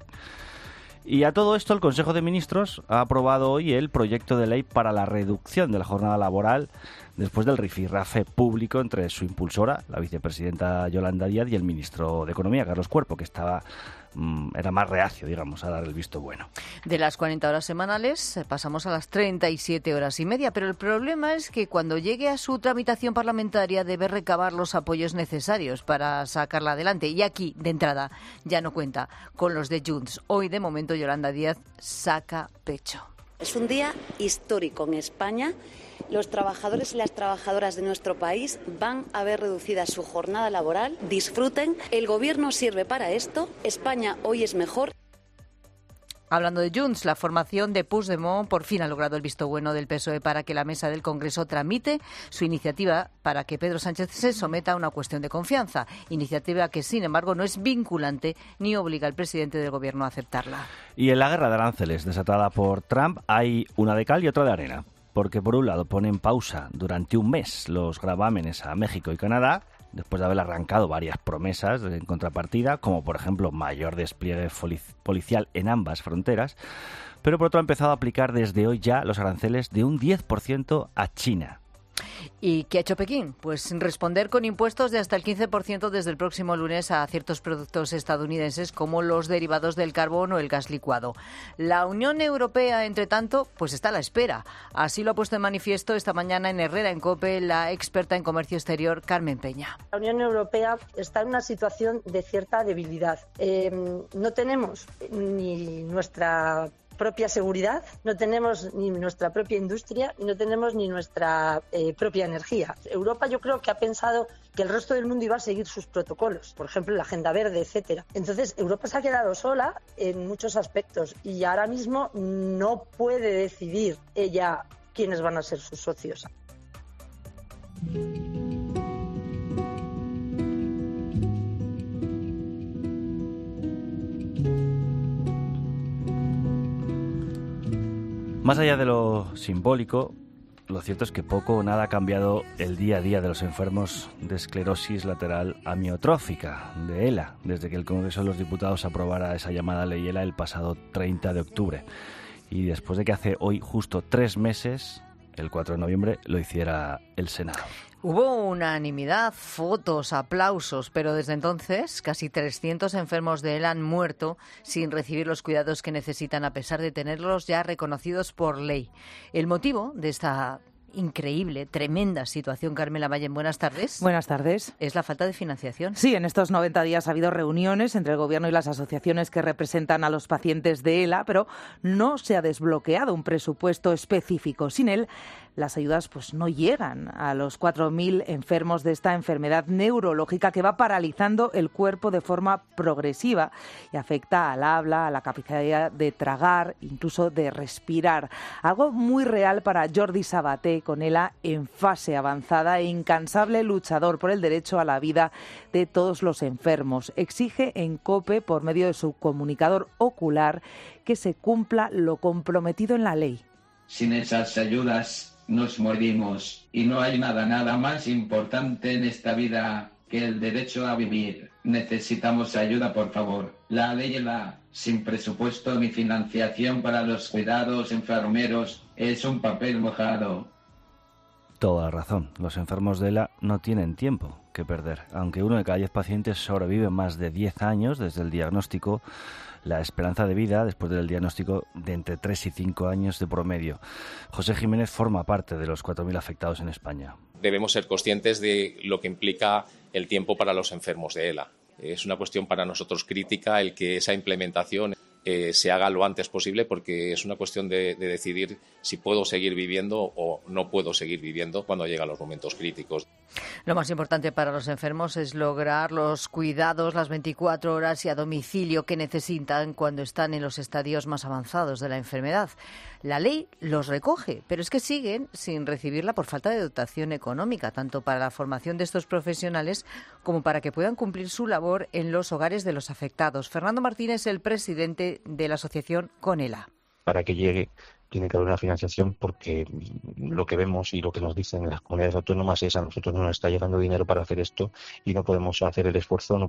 Y a todo esto, el Consejo de Ministros ha aprobado hoy el proyecto de ley para la reducción de la jornada laboral después del rifirrafe público entre su impulsora, la vicepresidenta Yolanda Díaz, y el ministro de Economía, Carlos Cuerpo, que era más reacio, digamos, a dar el visto bueno. De las 40 horas semanales pasamos a las 37 horas y media, pero el problema es que cuando llegue a su tramitación parlamentaria debe recabar los apoyos necesarios para sacarla adelante. Y aquí, de entrada, ya no cuenta con los de Junts. Hoy, de momento, Yolanda Díaz saca pecho. Es un día histórico en España. Los trabajadores y las trabajadoras de nuestro país van a ver reducida su jornada laboral. Disfruten. El Gobierno sirve para esto. España hoy es mejor. Hablando de Junts, la formación de Puigdemont por fin ha logrado el visto bueno del PSOE para que la mesa del Congreso tramite su iniciativa para que Pedro Sánchez se someta a una cuestión de confianza. Iniciativa que, sin embargo, no es vinculante ni obliga al presidente del Gobierno a aceptarla. Y en la guerra de aranceles desatada por Trump hay una de cal y otra de arena. Porque por un lado pone en pausa durante un mes los gravámenes a México y Canadá, después de haber arrancado varias promesas en contrapartida, como por ejemplo mayor despliegue policial en ambas fronteras, pero por otro ha empezado a aplicar desde hoy ya los aranceles de un 10% a China. ¿Y qué ha hecho Pekín? Pues responder con impuestos de hasta el 15% desde el próximo lunes a ciertos productos estadounidenses como los derivados del carbón o el gas licuado. La Unión Europea, entre tanto, pues está a la espera. Así lo ha puesto en manifiesto esta mañana en Herrera en COPE la experta en comercio exterior Carmen Peña. La Unión Europea está en una situación de cierta debilidad. No tenemos ni nuestra propia seguridad, no tenemos ni nuestra propia industria y no tenemos ni nuestra propia energía. Europa yo creo que ha pensado que el resto del mundo iba a seguir sus protocolos, por ejemplo la Agenda Verde, etcétera. Entonces Europa se ha quedado sola en muchos aspectos y ahora mismo no puede decidir ella quiénes van a ser sus socios. Más allá de lo simbólico, lo cierto es que poco o nada ha cambiado el día a día de los enfermos de esclerosis lateral amiotrófica, de ELA, desde que el Congreso de los Diputados aprobara esa llamada ley ELA el pasado 30 de octubre. Y después de que hace hoy justo 3 meses, el 4 de noviembre, lo hiciera el Senado. Hubo unanimidad, fotos, aplausos, pero desde entonces casi 300 enfermos de ELA han muerto sin recibir los cuidados que necesitan a pesar de tenerlos ya reconocidos por ley. El motivo de esta increíble, tremenda situación. Carmela Valle, buenas tardes. Buenas tardes. Es la falta de financiación. Sí, en estos 90 días ha habido reuniones entre el Gobierno y las asociaciones que representan a los pacientes de ELA, pero no se ha desbloqueado un presupuesto específico. Sin él, las ayudas pues no llegan a los 4.000 enfermos de esta enfermedad neurológica que va paralizando el cuerpo de forma progresiva y afecta al habla, a la capacidad de tragar, incluso de respirar. Algo muy real para Jordi Sabaté, con ELA en fase avanzada e incansable luchador por el derecho a la vida de todos los enfermos. Exige en COPE, por medio de su comunicador ocular, que se cumpla lo comprometido en la ley. Sin esas ayudas nos morimos y no hay nada más importante en esta vida que el derecho a vivir. Necesitamos ayuda, por favor. La ley ELA, sin presupuesto ni financiación para los cuidados enfermeros, es un papel mojado. Toda la razón. Los enfermos de ELA no tienen tiempo que perder. Aunque 1 de cada 10 pacientes sobrevive más de 10 años desde el diagnóstico, la esperanza de vida después del diagnóstico de entre 3 y 5 años de promedio. José Jiménez forma parte de los 4.000 afectados en España. Debemos ser conscientes de lo que implica el tiempo para los enfermos de ELA. Es una cuestión para nosotros crítica el que esa implementación se haga lo antes posible, porque es una cuestión de decidir si puedo seguir viviendo o no puedo seguir viviendo cuando llegan los momentos críticos. Lo más importante para los enfermos es lograr los cuidados las 24 horas y a domicilio que necesitan cuando están en los estadios más avanzados de la enfermedad. La ley los recoge, pero es que siguen sin recibirla por falta de dotación económica, tanto para la formación de estos profesionales como para que puedan cumplir su labor en los hogares de los afectados. Fernando Martínez es el presidente de la asociación CONELA. Para que llegue tiene que haber una financiación, porque lo que vemos y lo que nos dicen las comunidades autónomas es: a nosotros no nos está llegando dinero para hacer esto y no podemos hacer el esfuerzo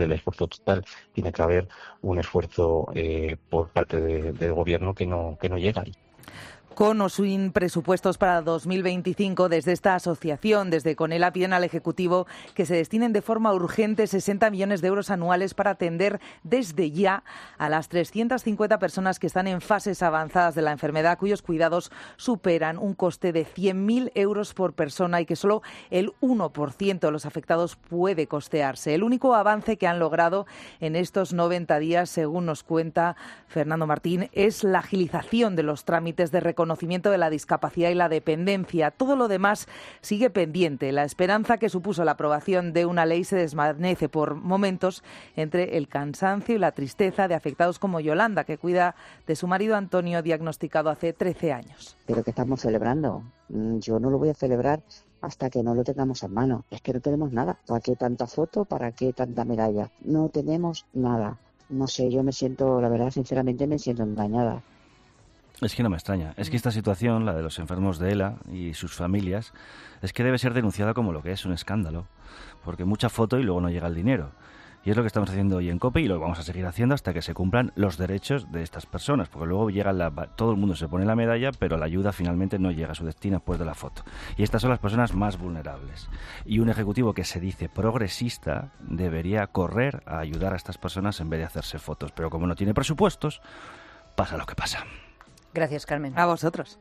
total. Tiene que haber un esfuerzo por parte del gobierno que no llega. Con o sin presupuestos para 2025, desde esta asociación, desde CONELA, piden al Ejecutivo que se destinen de forma urgente 60 millones de euros anuales para atender desde ya a las 350 personas que están en fases avanzadas de la enfermedad, cuyos cuidados superan un coste de 100.000 euros por persona y que solo el 1% de los afectados puede costearse. El único avance que han logrado en estos 90 días, según nos cuenta Fernando Martín, es la agilización de los trámites de reconocimiento de la discapacidad y la dependencia. Todo lo demás sigue pendiente. La esperanza que supuso la aprobación de una ley se desvanece por momentos entre el cansancio y la tristeza de afectados como Yolanda, que cuida de su marido Antonio, diagnosticado hace 13 años. ¿Pero qué estamos celebrando? Yo no lo voy a celebrar hasta que no lo tengamos en mano. Es que no tenemos nada. ¿Para qué tanta foto? ¿Para qué tanta medalla? No tenemos nada. No sé, yo me siento, la verdad, sinceramente me siento engañada. Es que no me extraña. Es que esta situación, la de los enfermos de ELA y sus familias, es que debe ser denunciada como lo que es, un escándalo. Porque mucha foto y luego no llega el dinero. Y es lo que estamos haciendo hoy en COPE y lo vamos a seguir haciendo hasta que se cumplan los derechos de estas personas. Porque luego llega todo el mundo se pone la medalla, pero la ayuda finalmente no llega a su destino después de la foto. Y estas son las personas más vulnerables. Y un ejecutivo que se dice progresista debería correr a ayudar a estas personas en vez de hacerse fotos. Pero como no tiene presupuestos, pasa lo que pasa. Gracias, Carmen. A vosotros.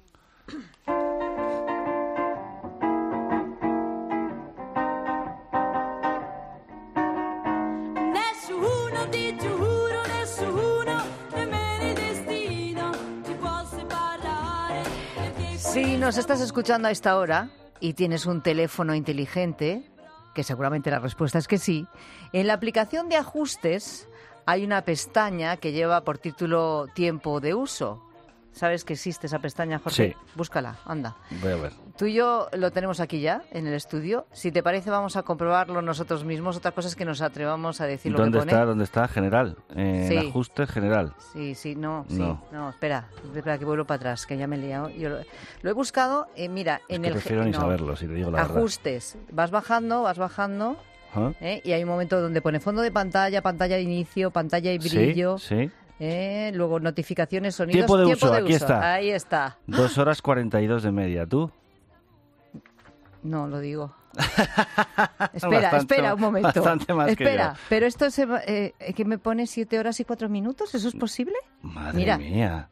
Si nos estás escuchando a esta hora y tienes un teléfono inteligente, que seguramente la respuesta es que sí, en la aplicación de ajustes hay una pestaña que lleva por título tiempo de uso. ¿Sabes que existe esa pestaña, Jorge? Sí. Búscala, anda. Voy a ver. Tú y yo lo tenemos aquí ya, en el estudio. Si te parece, vamos a comprobarlo nosotros mismos. Otra cosa es que nos atrevamos a decir lo que pone. ¿Dónde está? General. Sí. Ajuste general. Sí, no, espera, que vuelvo para atrás, que ya me he liado. Yo lo he buscado, mira, en el... prefiero ni saberlo, si te digo la verdad. Ajustes. Vas bajando... ¿Ah? Y hay un momento donde pone fondo de pantalla, pantalla de inicio, pantalla y brillo. Sí. Luego notificaciones, sonidos, tiempo de uso. Aquí uso. está. Ahí está. 2 horas 42 de media. ¿Tú? No, lo digo. Espera un momento. Bastante más espera, que yo. pero esto que me pone 7 horas y 4 minutos, ¿eso es posible? Madre mía.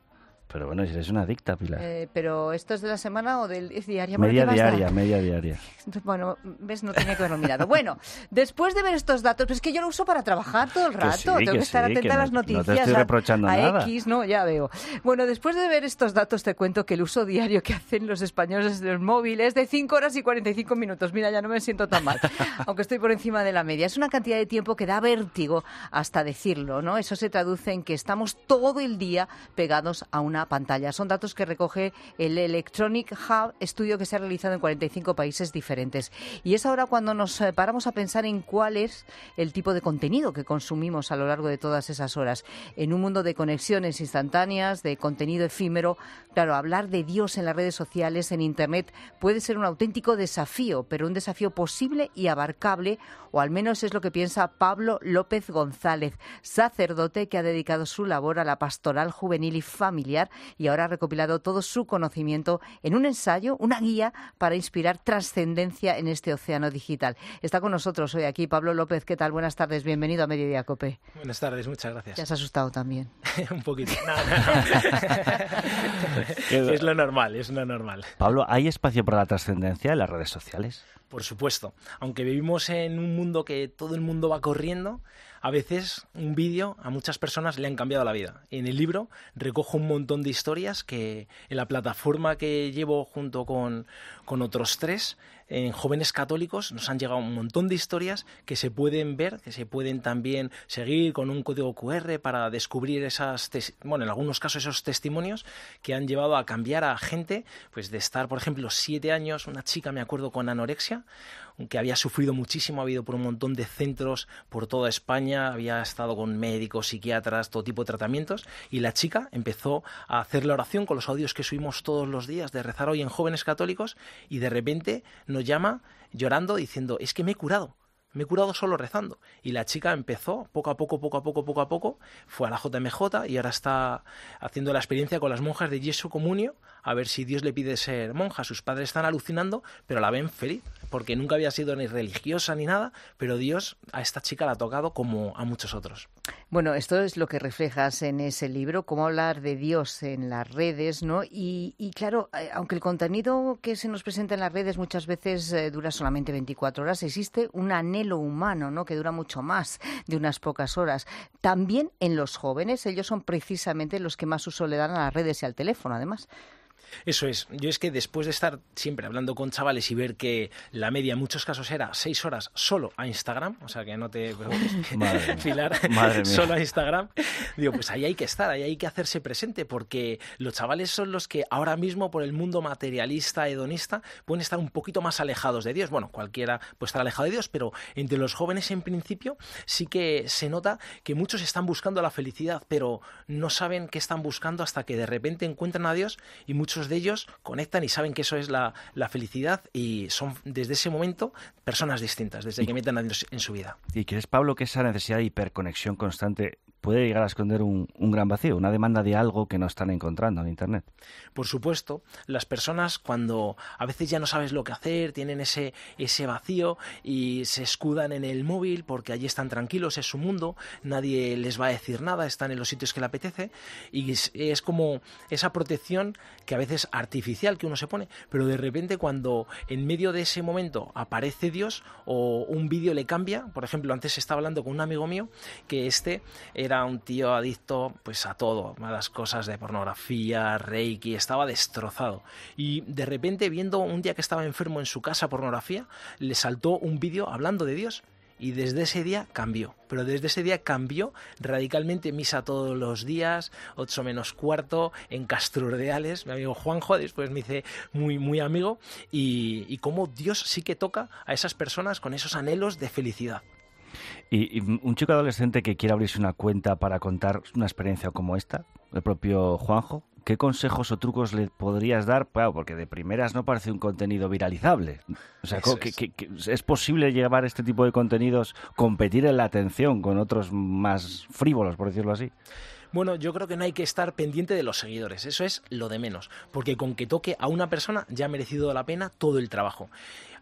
Pero bueno, si eres una adicta, Pilar. ¿Pero esto es de la semana o del diaria? Media diaria. Bueno, ves, no tenía que haberlo mirado. Bueno, después de ver estos datos, pues es que yo lo uso para trabajar todo el rato. Tengo que estar atenta a las noticias. No te estoy reprochando nada. X, no, ya veo. Bueno, después de ver estos datos, te cuento que el uso diario que hacen los españoles del móvil es de 5 horas y 45 minutos. Mira, ya no me siento tan mal, aunque estoy por encima de la media. Es una cantidad de tiempo que da vértigo hasta decirlo, ¿no? Eso se traduce en que estamos todo el día pegados a una pantalla. Son datos que recoge el Electronic Hub, estudio que se ha realizado en 45 países diferentes. Y es ahora cuando nos paramos a pensar en cuál es el tipo de contenido que consumimos a lo largo de todas esas horas. En un mundo de conexiones instantáneas, de contenido efímero, claro, hablar de Dios en las redes sociales, en Internet, puede ser un auténtico desafío, pero un desafío posible y abarcable, o al menos es lo que piensa Pablo López González, sacerdote que ha dedicado su labor a la pastoral juvenil y familiar y ahora ha recopilado todo su conocimiento en un ensayo, una guía para inspirar trascendencia en este océano digital. Está con nosotros hoy aquí Pablo López. ¿Qué tal? Buenas tardes, bienvenido a Mediodía COPE. Buenas tardes, muchas gracias. ¿Te has asustado también? Un poquito. No. Es lo normal. Pablo, ¿hay espacio para la trascendencia en las redes sociales? Por supuesto. Aunque vivimos en un mundo que todo el mundo va corriendo, a veces un vídeo a muchas personas le han cambiado la vida. En el libro recojo un montón de historias que en la plataforma que llevo junto con otros 3, en Jóvenes Católicos, nos han llegado un montón de historias que se pueden ver, que se pueden también seguir con un código QR para descubrir en algunos casos esos testimonios que han llevado a cambiar a gente, pues de estar, por ejemplo, 7 años, una chica, me acuerdo, con anorexia, que había sufrido muchísimo, ha ido por un montón de centros por toda España, había estado con médicos, psiquiatras, todo tipo de tratamientos, y la chica empezó a hacer la oración con los audios que subimos todos los días de rezar hoy en Jóvenes Católicos, y de repente nos llama llorando diciendo, es que me he curado solo rezando. Y la chica empezó poco a poco, fue a la JMJ y ahora está haciendo la experiencia con las monjas de Jesu Comunio, a ver si Dios le pide ser monja. Sus padres están alucinando, pero la ven feliz, porque nunca había sido ni religiosa ni nada, pero Dios a esta chica la ha tocado como a muchos otros. Bueno, esto es lo que reflejas en ese libro, cómo hablar de Dios en las redes, ¿no? Y claro, aunque el contenido que se nos presenta en las redes muchas veces dura solamente 24 horas, existe un anhelo humano, ¿no?, que dura mucho más de unas pocas horas. También en los jóvenes, ellos son precisamente los que más uso le dan a las redes y al teléfono, además. Eso es. Yo es que después de estar siempre hablando con chavales y ver que la media en muchos casos era 6 horas solo a Instagram, o sea que no te preocupes, Pilar, solo a Instagram, digo, pues ahí hay que estar, ahí hay que hacerse presente, porque los chavales son los que ahora mismo por el mundo materialista, hedonista, pueden estar un poquito más alejados de Dios. Bueno, cualquiera puede estar alejado de Dios, pero entre los jóvenes en principio sí que se nota que muchos están buscando la felicidad, pero no saben qué están buscando hasta que de repente encuentran a Dios, y muchos de ellos conectan y saben que eso es la felicidad, y son desde ese momento personas distintas, desde que meten a Dios en su vida. ¿Y crees, Pablo, que esa necesidad de hiperconexión constante puede llegar a esconder un gran vacío, una demanda de algo que no están encontrando en Internet? Por supuesto, las personas cuando a veces ya no sabes lo que hacer, tienen ese vacío y se escudan en el móvil porque allí están tranquilos, es su mundo, nadie les va a decir nada, están en los sitios que le apetece, y es como esa protección que a veces artificial que uno se pone, pero de repente cuando en medio de ese momento aparece Dios o un vídeo le cambia. Por ejemplo, antes estaba hablando con un amigo mío que era un tío adicto pues a todo, a las cosas de pornografía, reiki, estaba destrozado, y de repente, viendo un día que estaba enfermo en su casa pornografía, le saltó un vídeo hablando de Dios. Y desde ese día cambió, pero desde ese día cambió radicalmente. Misa todos los días, 8 menos cuarto, en Castrurdeales. Mi amigo Juanjo después me hice muy amigo, y cómo Dios sí que toca a esas personas con esos anhelos de felicidad. Y un chico adolescente que quiera abrirse una cuenta para contar una experiencia como esta, el propio Juanjo, ¿qué consejos o trucos le podrías dar? Claro, porque de primeras no parece un contenido viralizable. O sea, ¿es posible llevar este tipo de contenidos, competir en la atención con otros más frívolos, por decirlo así? Bueno, yo creo que no hay que estar pendiente de los seguidores, eso es lo de menos, porque con que toque a una persona ya ha merecido la pena todo el trabajo.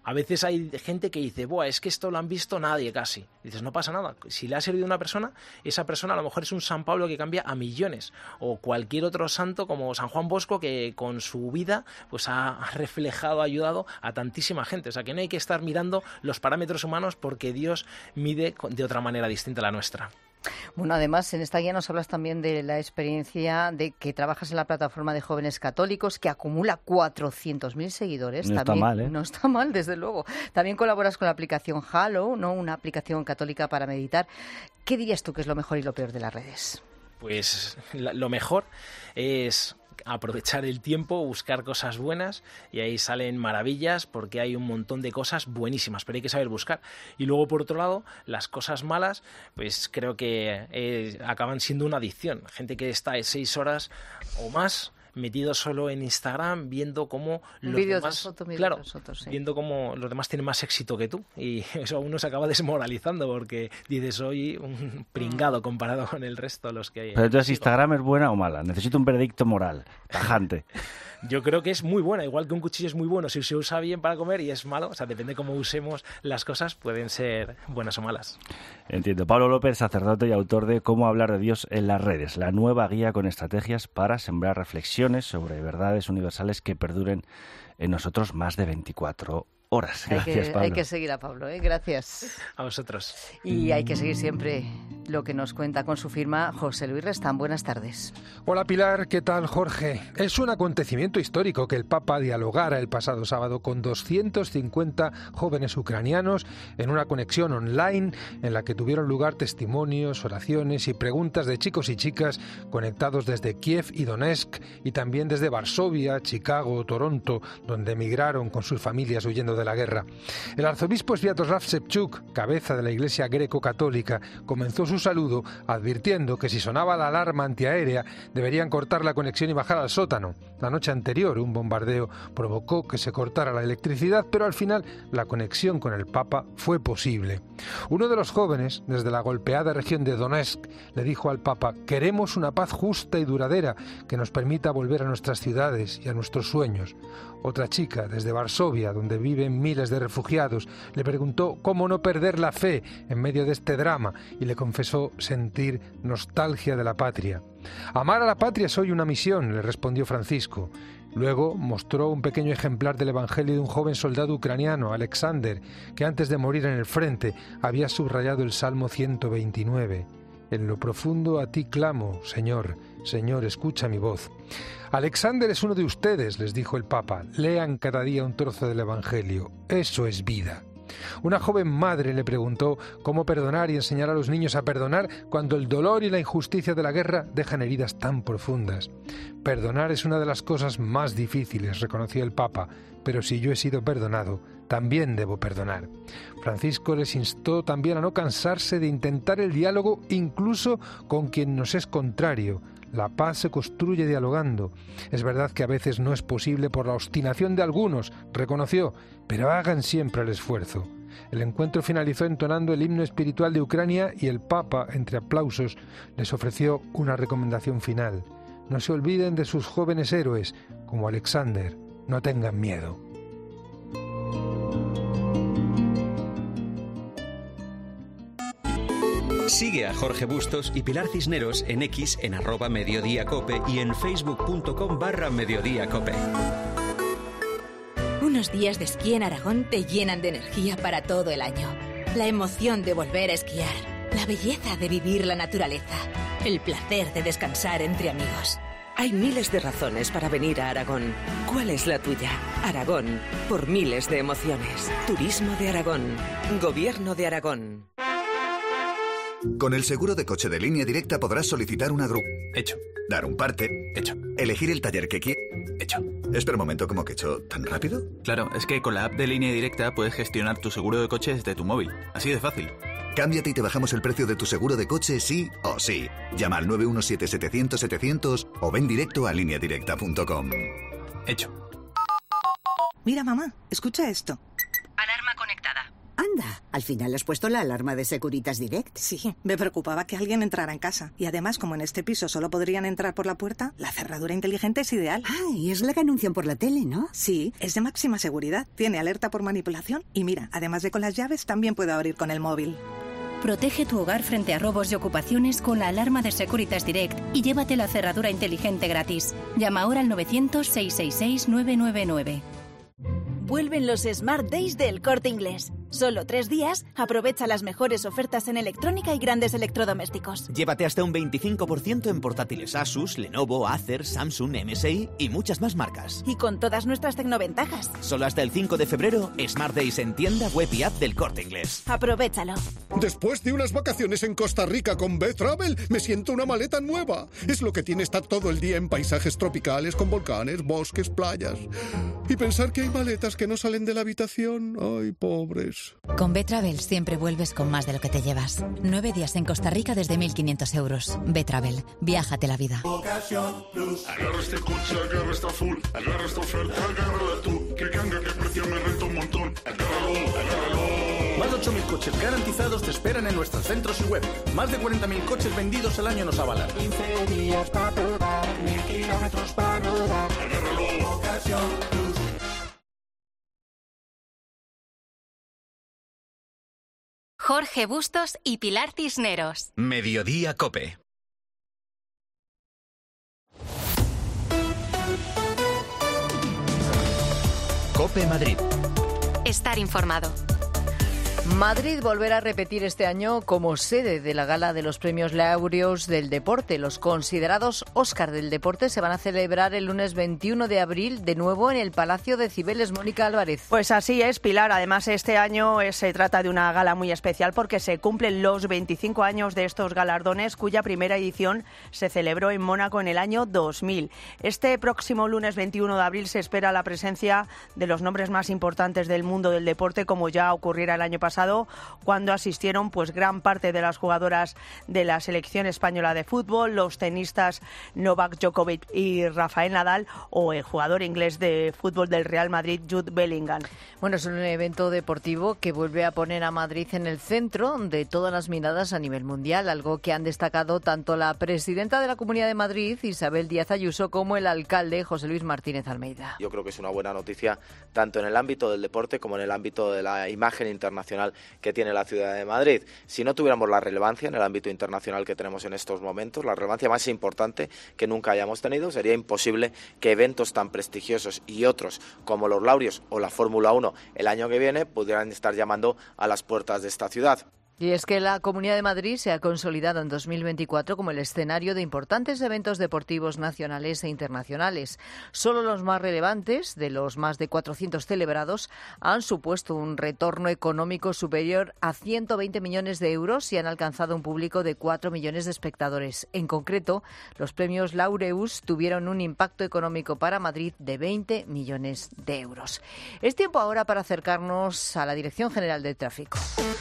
A veces hay gente que dice, buah, es que esto lo han visto nadie casi. Y dices, no pasa nada. Si le ha servido a una persona, esa persona a lo mejor es un San Pablo que cambia a millones. O cualquier otro santo como San Juan Bosco que con su vida pues ha reflejado, ha ayudado a tantísima gente. O sea que no hay que estar mirando los parámetros humanos porque Dios mide de otra manera distinta a la nuestra. Bueno, además, en esta guía nos hablas también de la experiencia de que trabajas en la plataforma de jóvenes católicos que acumula 400.000 seguidores. No también, está mal, ¿eh? No está mal, desde luego. También colaboras con la aplicación Halo, ¿no? Una aplicación católica para meditar. ¿Qué dirías tú que es lo mejor y lo peor de las redes? Pues lo mejor es aprovechar el tiempo, buscar cosas buenas y ahí salen maravillas porque hay un montón de cosas buenísimas, pero hay que saber buscar. Y luego, por otro lado, las cosas malas, pues creo que acaban siendo una adicción. Gente que está 6 horas o más metido solo en Instagram viendo cómo los demás, viendo cómo los demás tienen más éxito que tú, y eso a uno se acaba desmoralizando porque dices, soy un pringado comparado con el resto de los que hay. Pero entonces, ¿Instagram es buena o mala? Necesito un veredicto moral tajante. Yo creo que es muy buena, igual que un cuchillo es muy bueno si se usa bien para comer y es malo, o sea, depende de cómo usemos las cosas, pueden ser buenas o malas. Entiendo. Pablo López, sacerdote y autor de Cómo hablar de Dios en las redes, la nueva guía con estrategias para sembrar reflexiones sobre verdades universales que perduren en nosotros más de 24 horas. Gracias, Pablo. Hay que seguir a Pablo, ¿eh? Gracias. A vosotros. Y hay que seguir siempre lo que nos cuenta con su firma José Luis Restán. Buenas tardes. Hola Pilar, ¿qué tal Jorge? Es un acontecimiento histórico que el Papa dialogara el pasado sábado con 250 jóvenes ucranianos en una conexión online en la que tuvieron lugar testimonios, oraciones y preguntas de chicos y chicas conectados desde Kiev y Donetsk y también desde Varsovia, Chicago, Toronto, donde emigraron con sus familias huyendo de la guerra. El arzobispo Sviatoslav Ševčuk, cabeza de la Iglesia greco-católica, comenzó su saludo advirtiendo que si sonaba la alarma antiaérea deberían cortar la conexión y bajar al sótano. La noche anterior un bombardeo provocó que se cortara la electricidad, pero al final la conexión con el Papa fue posible. Uno de los jóvenes, desde la golpeada región de Donetsk, le dijo al Papa: queremos una paz justa y duradera que nos permita volver a nuestras ciudades y a nuestros sueños. Otra chica, desde Varsovia, donde viven miles de refugiados, le preguntó cómo no perder la fe en medio de este drama y le confesó sentir nostalgia de la patria. Amar a la patria es hoy una misión, le respondió Francisco. Luego mostró un pequeño ejemplar del Evangelio de un joven soldado ucraniano, Alexander, que antes de morir en el frente había subrayado el Salmo 129. En lo profundo a ti clamo, Señor, Señor, escucha mi voz. Alexander es uno de ustedes, les dijo el Papa. Lean cada día un trozo del Evangelio. Eso es vida. Una joven madre le preguntó cómo perdonar y enseñar a los niños a perdonar cuando el dolor y la injusticia de la guerra dejan heridas tan profundas. Perdonar es una de las cosas más difíciles, reconoció el Papa, pero si yo he sido perdonado, también debo perdonar. Francisco les instó también a no cansarse de intentar el diálogo incluso con quien nos es contrario. La paz se construye dialogando. Es verdad que a veces no es posible por la obstinación de algunos, reconoció, pero hagan siempre el esfuerzo. El encuentro finalizó entonando el himno espiritual de Ucrania y el Papa, entre aplausos, les ofreció una recomendación final. No se olviden de sus jóvenes héroes, como Alexander. No tengan miedo. Sigue a Jorge Bustos y Pilar Cisneros en X en @mediodíacope y en facebook.com/mediodíacope. Unos días de esquí en Aragón te llenan de energía para todo el año. La emoción de volver a esquiar, la belleza de vivir la naturaleza, el placer de descansar entre amigos. Hay miles de razones para venir a Aragón. ¿Cuál es la tuya? Aragón, por miles de emociones. Turismo de Aragón. Gobierno de Aragón. Con el seguro de coche de Línea Directa podrás solicitar una grúa. Hecho. Dar un parte. Hecho. Elegir el taller que quieras. Hecho. Espera un momento, ¿cómo que hecho? ¿Tan rápido? Claro, es que con la app de Línea Directa puedes gestionar tu seguro de coche desde tu móvil. Así de fácil. Cámbiate y te bajamos el precio de tu seguro de coche sí o sí. Llama al 917-700-700 o ven directo a lineadirecta.com. Hecho. Mira, mamá, escucha esto. Alarma conectada. Anda, ¿Al final has puesto la alarma de Securitas Direct? Sí, me preocupaba que alguien entrara en casa. Y además, como en este piso solo podrían entrar por la puerta, la cerradura inteligente es ideal. Ah, y es la que anuncian por la tele, ¿no? Sí, es de máxima seguridad. Tiene alerta por manipulación y mira, además de con las llaves, también puede abrir con el móvil. Protege tu hogar frente a robos y ocupaciones con la alarma de Securitas Direct y llévate la cerradura inteligente gratis. Llama ahora al 900-666-999. Vuelven los Smart Days del Corte Inglés. Solo 3 días, aprovecha las mejores ofertas en electrónica y grandes electrodomésticos. Llévate hasta un 25% en portátiles Asus, Lenovo, Acer, Samsung, MSI y muchas más marcas. Y con todas nuestras tecnoventajas. Solo hasta el 5 de febrero, Smart Days en tienda, web y app del Corte Inglés. Aprovechalo. Después de unas vacaciones en Costa Rica con B-Travel, me siento una maleta nueva. Es lo que tiene estar todo el día en paisajes tropicales con volcanes, bosques, playas. Y pensar que hay maletas que no salen de la habitación. Ay, pobres. Con B-Travel siempre vuelves con más de lo que te llevas. 9 días en Costa Rica desde 1.500 euros. B-Travel. Viájate la vida. Agarra este coche, agarra esta full, agarra esta oferta, agárrala tú. Que canga, que precio me renta un montón. Agárralo, agárralo. Más de 8.000 coches garantizados te esperan en nuestros centros y web. Más de 40.000 coches vendidos al año nos avalan. 15 días para probar, 1.000 kilómetros para rodar. Agárralo, Ocasión Plus. Jorge Bustos y Pilar Cisneros. Mediodía COPE. COPE Madrid. Estar informado. Madrid volverá a repetir este año como sede de la gala de los premios Laureus del deporte. Los considerados Óscar del deporte se van a celebrar el lunes 21 de abril de nuevo en el Palacio de Cibeles. Mónica Álvarez. Pues así es, Pilar. Además, este año se trata de una gala muy especial porque se cumplen los 25 años de estos galardones, cuya primera edición se celebró en Mónaco en el año 2000. Este próximo lunes 21 de abril se espera la presencia de los nombres más importantes del mundo del deporte, como ya ocurriera el año pasado, cuando asistieron pues gran parte de las jugadoras de la selección española de fútbol, los tenistas Novak Djokovic y Rafael Nadal o el jugador inglés de fútbol del Real Madrid, Jude Bellingham. Bueno, es un evento deportivo que vuelve a poner a Madrid en el centro de todas las miradas a nivel mundial, algo que han destacado tanto la presidenta de la Comunidad de Madrid, Isabel Díaz Ayuso, como el alcalde, José Luis Martínez Almeida. Yo creo que es una buena noticia tanto en el ámbito del deporte como en el ámbito de la imagen internacional que tiene la ciudad de Madrid. Si no tuviéramos la relevancia en el ámbito internacional que tenemos en estos momentos, la relevancia más importante que nunca hayamos tenido, sería imposible que eventos tan prestigiosos y otros como los Laureus o la Fórmula 1 el año que viene pudieran estar llamando a las puertas de esta ciudad. Y es que la Comunidad de Madrid se ha consolidado en 2024 como el escenario de importantes eventos deportivos nacionales e internacionales. Solo los más relevantes, de los más de 400 celebrados, han supuesto un retorno económico superior a 120 millones de euros y han alcanzado un público de 4 millones de espectadores. En concreto, los premios Laureus tuvieron un impacto económico para Madrid de 20 millones de euros. Es tiempo ahora para acercarnos a la Dirección General de Tráfico.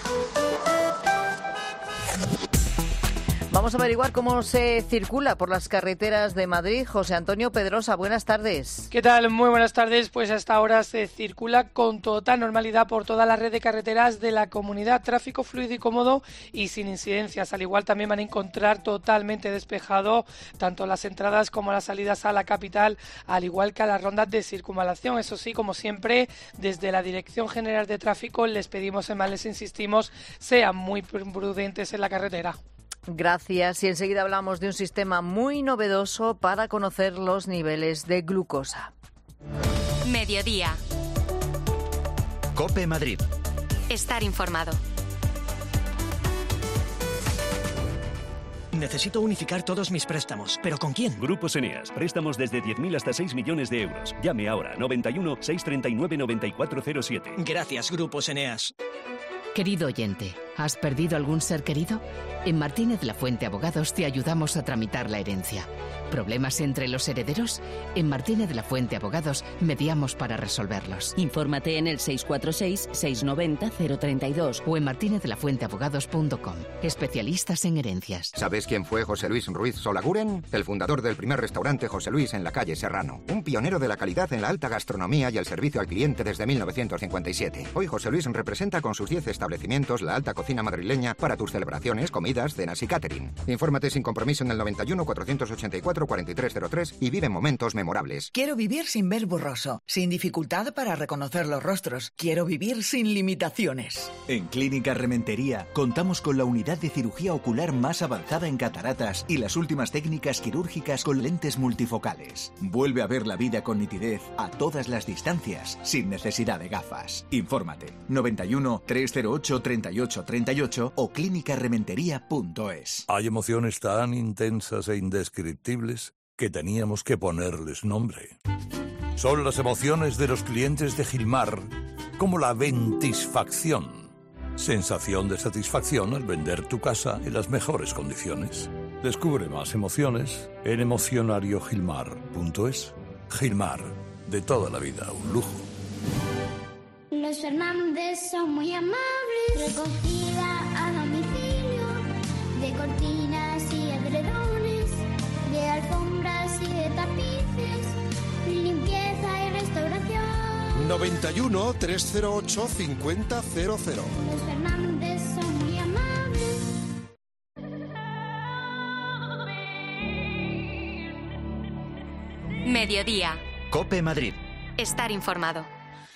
Vamos a averiguar cómo se circula por las carreteras de Madrid. José Antonio Pedrosa, buenas tardes. ¿Qué tal? Muy buenas tardes. Pues hasta ahora se circula con total normalidad por toda la red de carreteras de la comunidad. Tráfico fluido y cómodo y sin incidencias. Al igual también van a encontrar totalmente despejado tanto las entradas como las salidas a la capital, al igual que a las rondas de circunvalación. Eso sí, como siempre, desde la Dirección General de Tráfico les pedimos, además les insistimos, sean muy prudentes en la carretera. Gracias. Y enseguida hablamos de un sistema muy novedoso para conocer los niveles de glucosa. Mediodía. COPE Madrid. Estar informado. Necesito unificar todos mis préstamos. ¿Pero con quién? Grupos Eneas. Préstamos desde 10.000 hasta 6 millones de euros. Llame ahora. 91 639 9407. Gracias, Grupos Eneas. Querido oyente, ¿Has perdido algún ser querido? En Martínez La Fuente Abogados te ayudamos a tramitar la herencia. ¿Problemas entre los herederos? En Martínez La Fuente Abogados mediamos para resolverlos. Infórmate en el 646-690-032 o en martinezlafuenteabogados.com. Especialistas en herencias. ¿Sabes quién fue José Luis Ruiz Solaguren? El fundador del primer restaurante José Luis en la calle Serrano. Un pionero de la calidad en la alta gastronomía y el servicio al cliente desde 1957. Hoy José Luis representa con sus 10 establecimientos la alta cocina madrileña para tus celebraciones, comidas, cenas y catering. Infórmate sin compromiso en el 91 484 4303 y vive momentos memorables. Quiero vivir sin ver borroso, sin dificultad para reconocer los rostros. Quiero vivir sin limitaciones. En Clínica Rementería contamos con la unidad de cirugía ocular más avanzada en cataratas y las últimas técnicas quirúrgicas con lentes multifocales. Vuelve a ver la vida con nitidez a todas las distancias, sin necesidad de gafas. Infórmate 91 308 38 38 o clínicarementería.es. Hay emociones tan intensas e indescriptibles que teníamos que ponerles nombre. Son las emociones de los clientes de Gilmar, como la ventisfacción. Sensación de satisfacción al vender tu casa en las mejores condiciones. Descubre más emociones en emocionariogilmar.es. Gilmar, de toda la vida, un lujo. Los Fernández son muy amables. Recogida a domicilio de cortinas y edredones, de alfombras y de tapices, limpieza y restauración. 91 308 5000. Los Fernández son muy amables. Mediodía. COPE Madrid. Estar informado.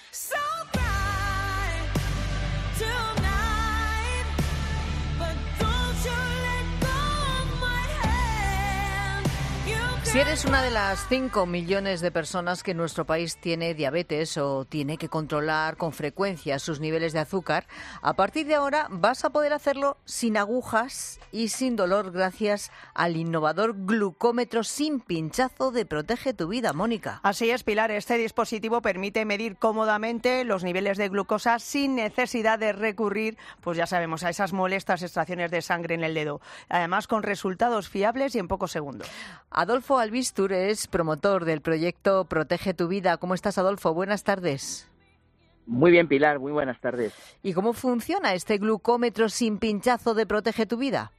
Si eres una de las 5 millones de personas que en nuestro país tiene diabetes o tiene que controlar con frecuencia sus niveles de azúcar, a partir de ahora vas a poder hacerlo sin agujas y sin dolor gracias al innovador glucómetro sin pinchazo de Protege tu Vida, Mónica. Así es, Pilar. Este dispositivo permite medir cómodamente los niveles de glucosa sin necesidad de recurrir, pues ya sabemos, a esas molestas extracciones de sangre en el dedo. Además, con resultados fiables y en pocos segundos. Adolfo Albistur es promotor del proyecto Protege tu Vida. ¿Cómo estás, Adolfo? Buenas tardes. Muy bien, Pilar. Muy buenas tardes. ¿Y cómo funciona este glucómetro sin pinchazo de Protege tu Vida?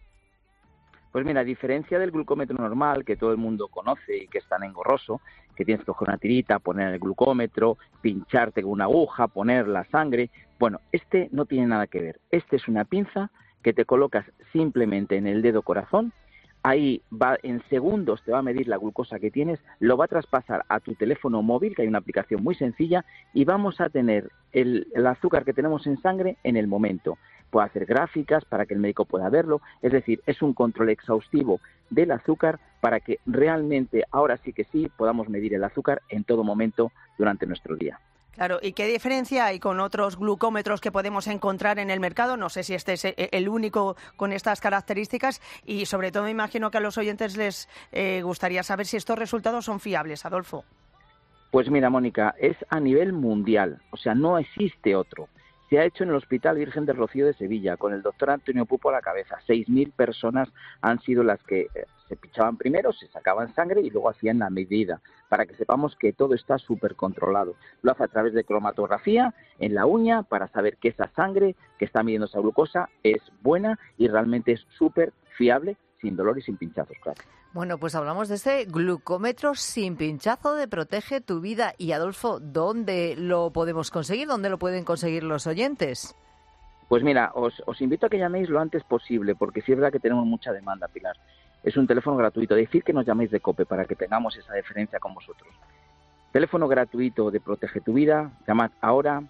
Pues mira, a diferencia del glucómetro normal, que todo el mundo conoce y que es tan engorroso, que tienes que coger una tirita, poner el glucómetro, pincharte con una aguja, poner la sangre, bueno, este no tiene nada que ver. Este es una pinza que te colocas simplemente en el dedo corazón. Ahí va, en segundos te va a medir la glucosa que tienes, lo va a traspasar a tu teléfono móvil, que hay una aplicación muy sencilla, y vamos a tener el azúcar que tenemos en sangre en el momento. Puede hacer gráficas para que el médico pueda verlo, es decir, es un control exhaustivo del azúcar para que realmente, ahora sí que sí, podamos medir el azúcar en todo momento durante nuestro día. Claro, ¿y qué diferencia hay con otros glucómetros que podemos encontrar en el mercado? No sé si este es el único con estas características y sobre todo me imagino que a los oyentes les gustaría saber si estos resultados son fiables, Adolfo. Pues mira, Mónica, es a nivel mundial, o sea, no existe otro. Se ha hecho en el Hospital Virgen del Rocío de Sevilla, con el doctor Antonio Pupo a la cabeza. 6.000 personas han sido las que se pinchaban primero, se sacaban sangre y luego hacían la medida, para que sepamos que todo está súper controlado. Lo hace a través de cromatografía en la uña para saber que esa sangre que está midiendo esa glucosa es buena y realmente es súper fiable, sin dolor y sin pinchazos, claro. Bueno, pues hablamos de este glucómetro sin pinchazo de Protege tu Vida. Y Adolfo, ¿dónde lo podemos conseguir? ¿Dónde lo pueden conseguir los oyentes? Pues mira, os invito a que llaméis lo antes posible, porque sí es verdad que tenemos mucha demanda, Pilar. Es un teléfono gratuito. Decir que nos llaméis de COPE para que tengamos esa deferencia con vosotros. Teléfono gratuito de Protege tu Vida. Llamad ahora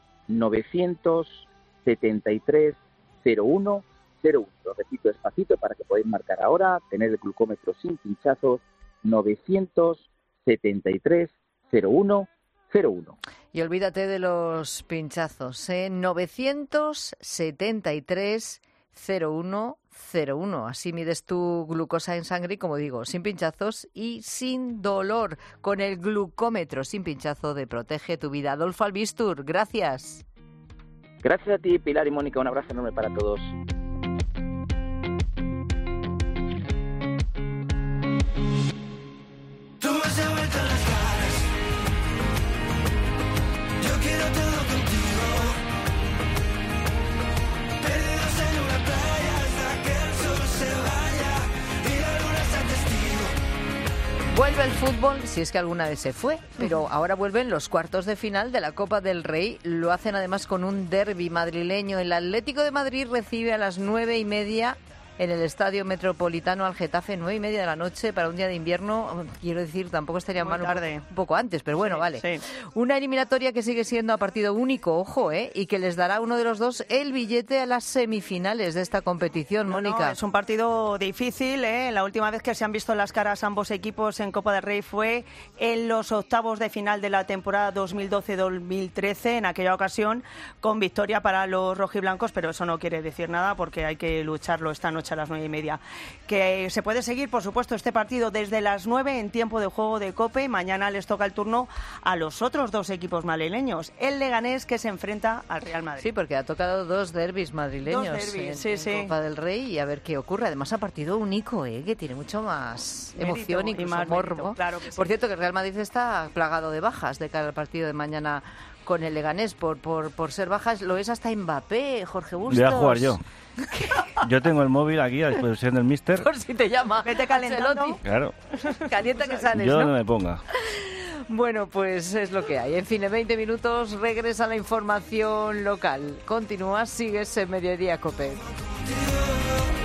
973 01 01. Lo repito despacito para que podáis marcar ahora, tener el glucómetro sin pinchazos, 973 01 01. Y olvídate de los pinchazos, 973 01 01. Así mides tu glucosa en sangre y, como digo, sin pinchazos y sin dolor, con el glucómetro sin pinchazo de Protege tu Vida. Adolfo Albistur, gracias. Gracias a ti, Pilar y Mónica. Un abrazo enorme para todos. Vuelve el fútbol, si es que alguna vez se fue, pero ahora vuelven los cuartos de final de la Copa del Rey. Lo hacen además con un derbi madrileño. El Atlético de Madrid recibe a las 9:30 en el Estadio Metropolitano al Getafe, 9:30 de la noche para un día de invierno. Quiero decir, tampoco estaría mal un poco antes, pero bueno, vale. Sí. Una eliminatoria que sigue siendo a partido único, ojo, y que les dará a uno de los dos el billete a las semifinales de esta competición, Mónica. No, es un partido difícil, La última vez que se han visto las caras ambos equipos en Copa del Rey fue en los octavos de final de la temporada 2012-2013, en aquella ocasión con victoria para los rojiblancos, pero eso no quiere decir nada porque hay que lucharlo esta noche a las 9:30. Que se puede seguir, por supuesto, este partido desde las 9 en tiempo de juego de COPE. Mañana les toca el turno a los otros dos equipos madrileños. El Leganés, que se enfrenta al Real Madrid. Sí, porque ha tocado dos derbis madrileños en Copa del Rey, y a ver qué ocurre. Además, a partido único, que tiene mucho más emoción y más morbo. Claro que sí. Por cierto, que el Real Madrid está plagado de bajas de cara al partido de mañana con el Leganés por ser bajas. Lo es hasta Mbappé, Jorge Bustos. Voy a jugar yo. Yo tengo el móvil aquí a disposición del míster. Por si te llama. Vete calentando. Claro. Calienta que sales, yo ¿no? no me ponga. Bueno, pues es lo que hay. En fin, en 20 minutos regresa la información local. Continúa, sigues en Mediodía COPE.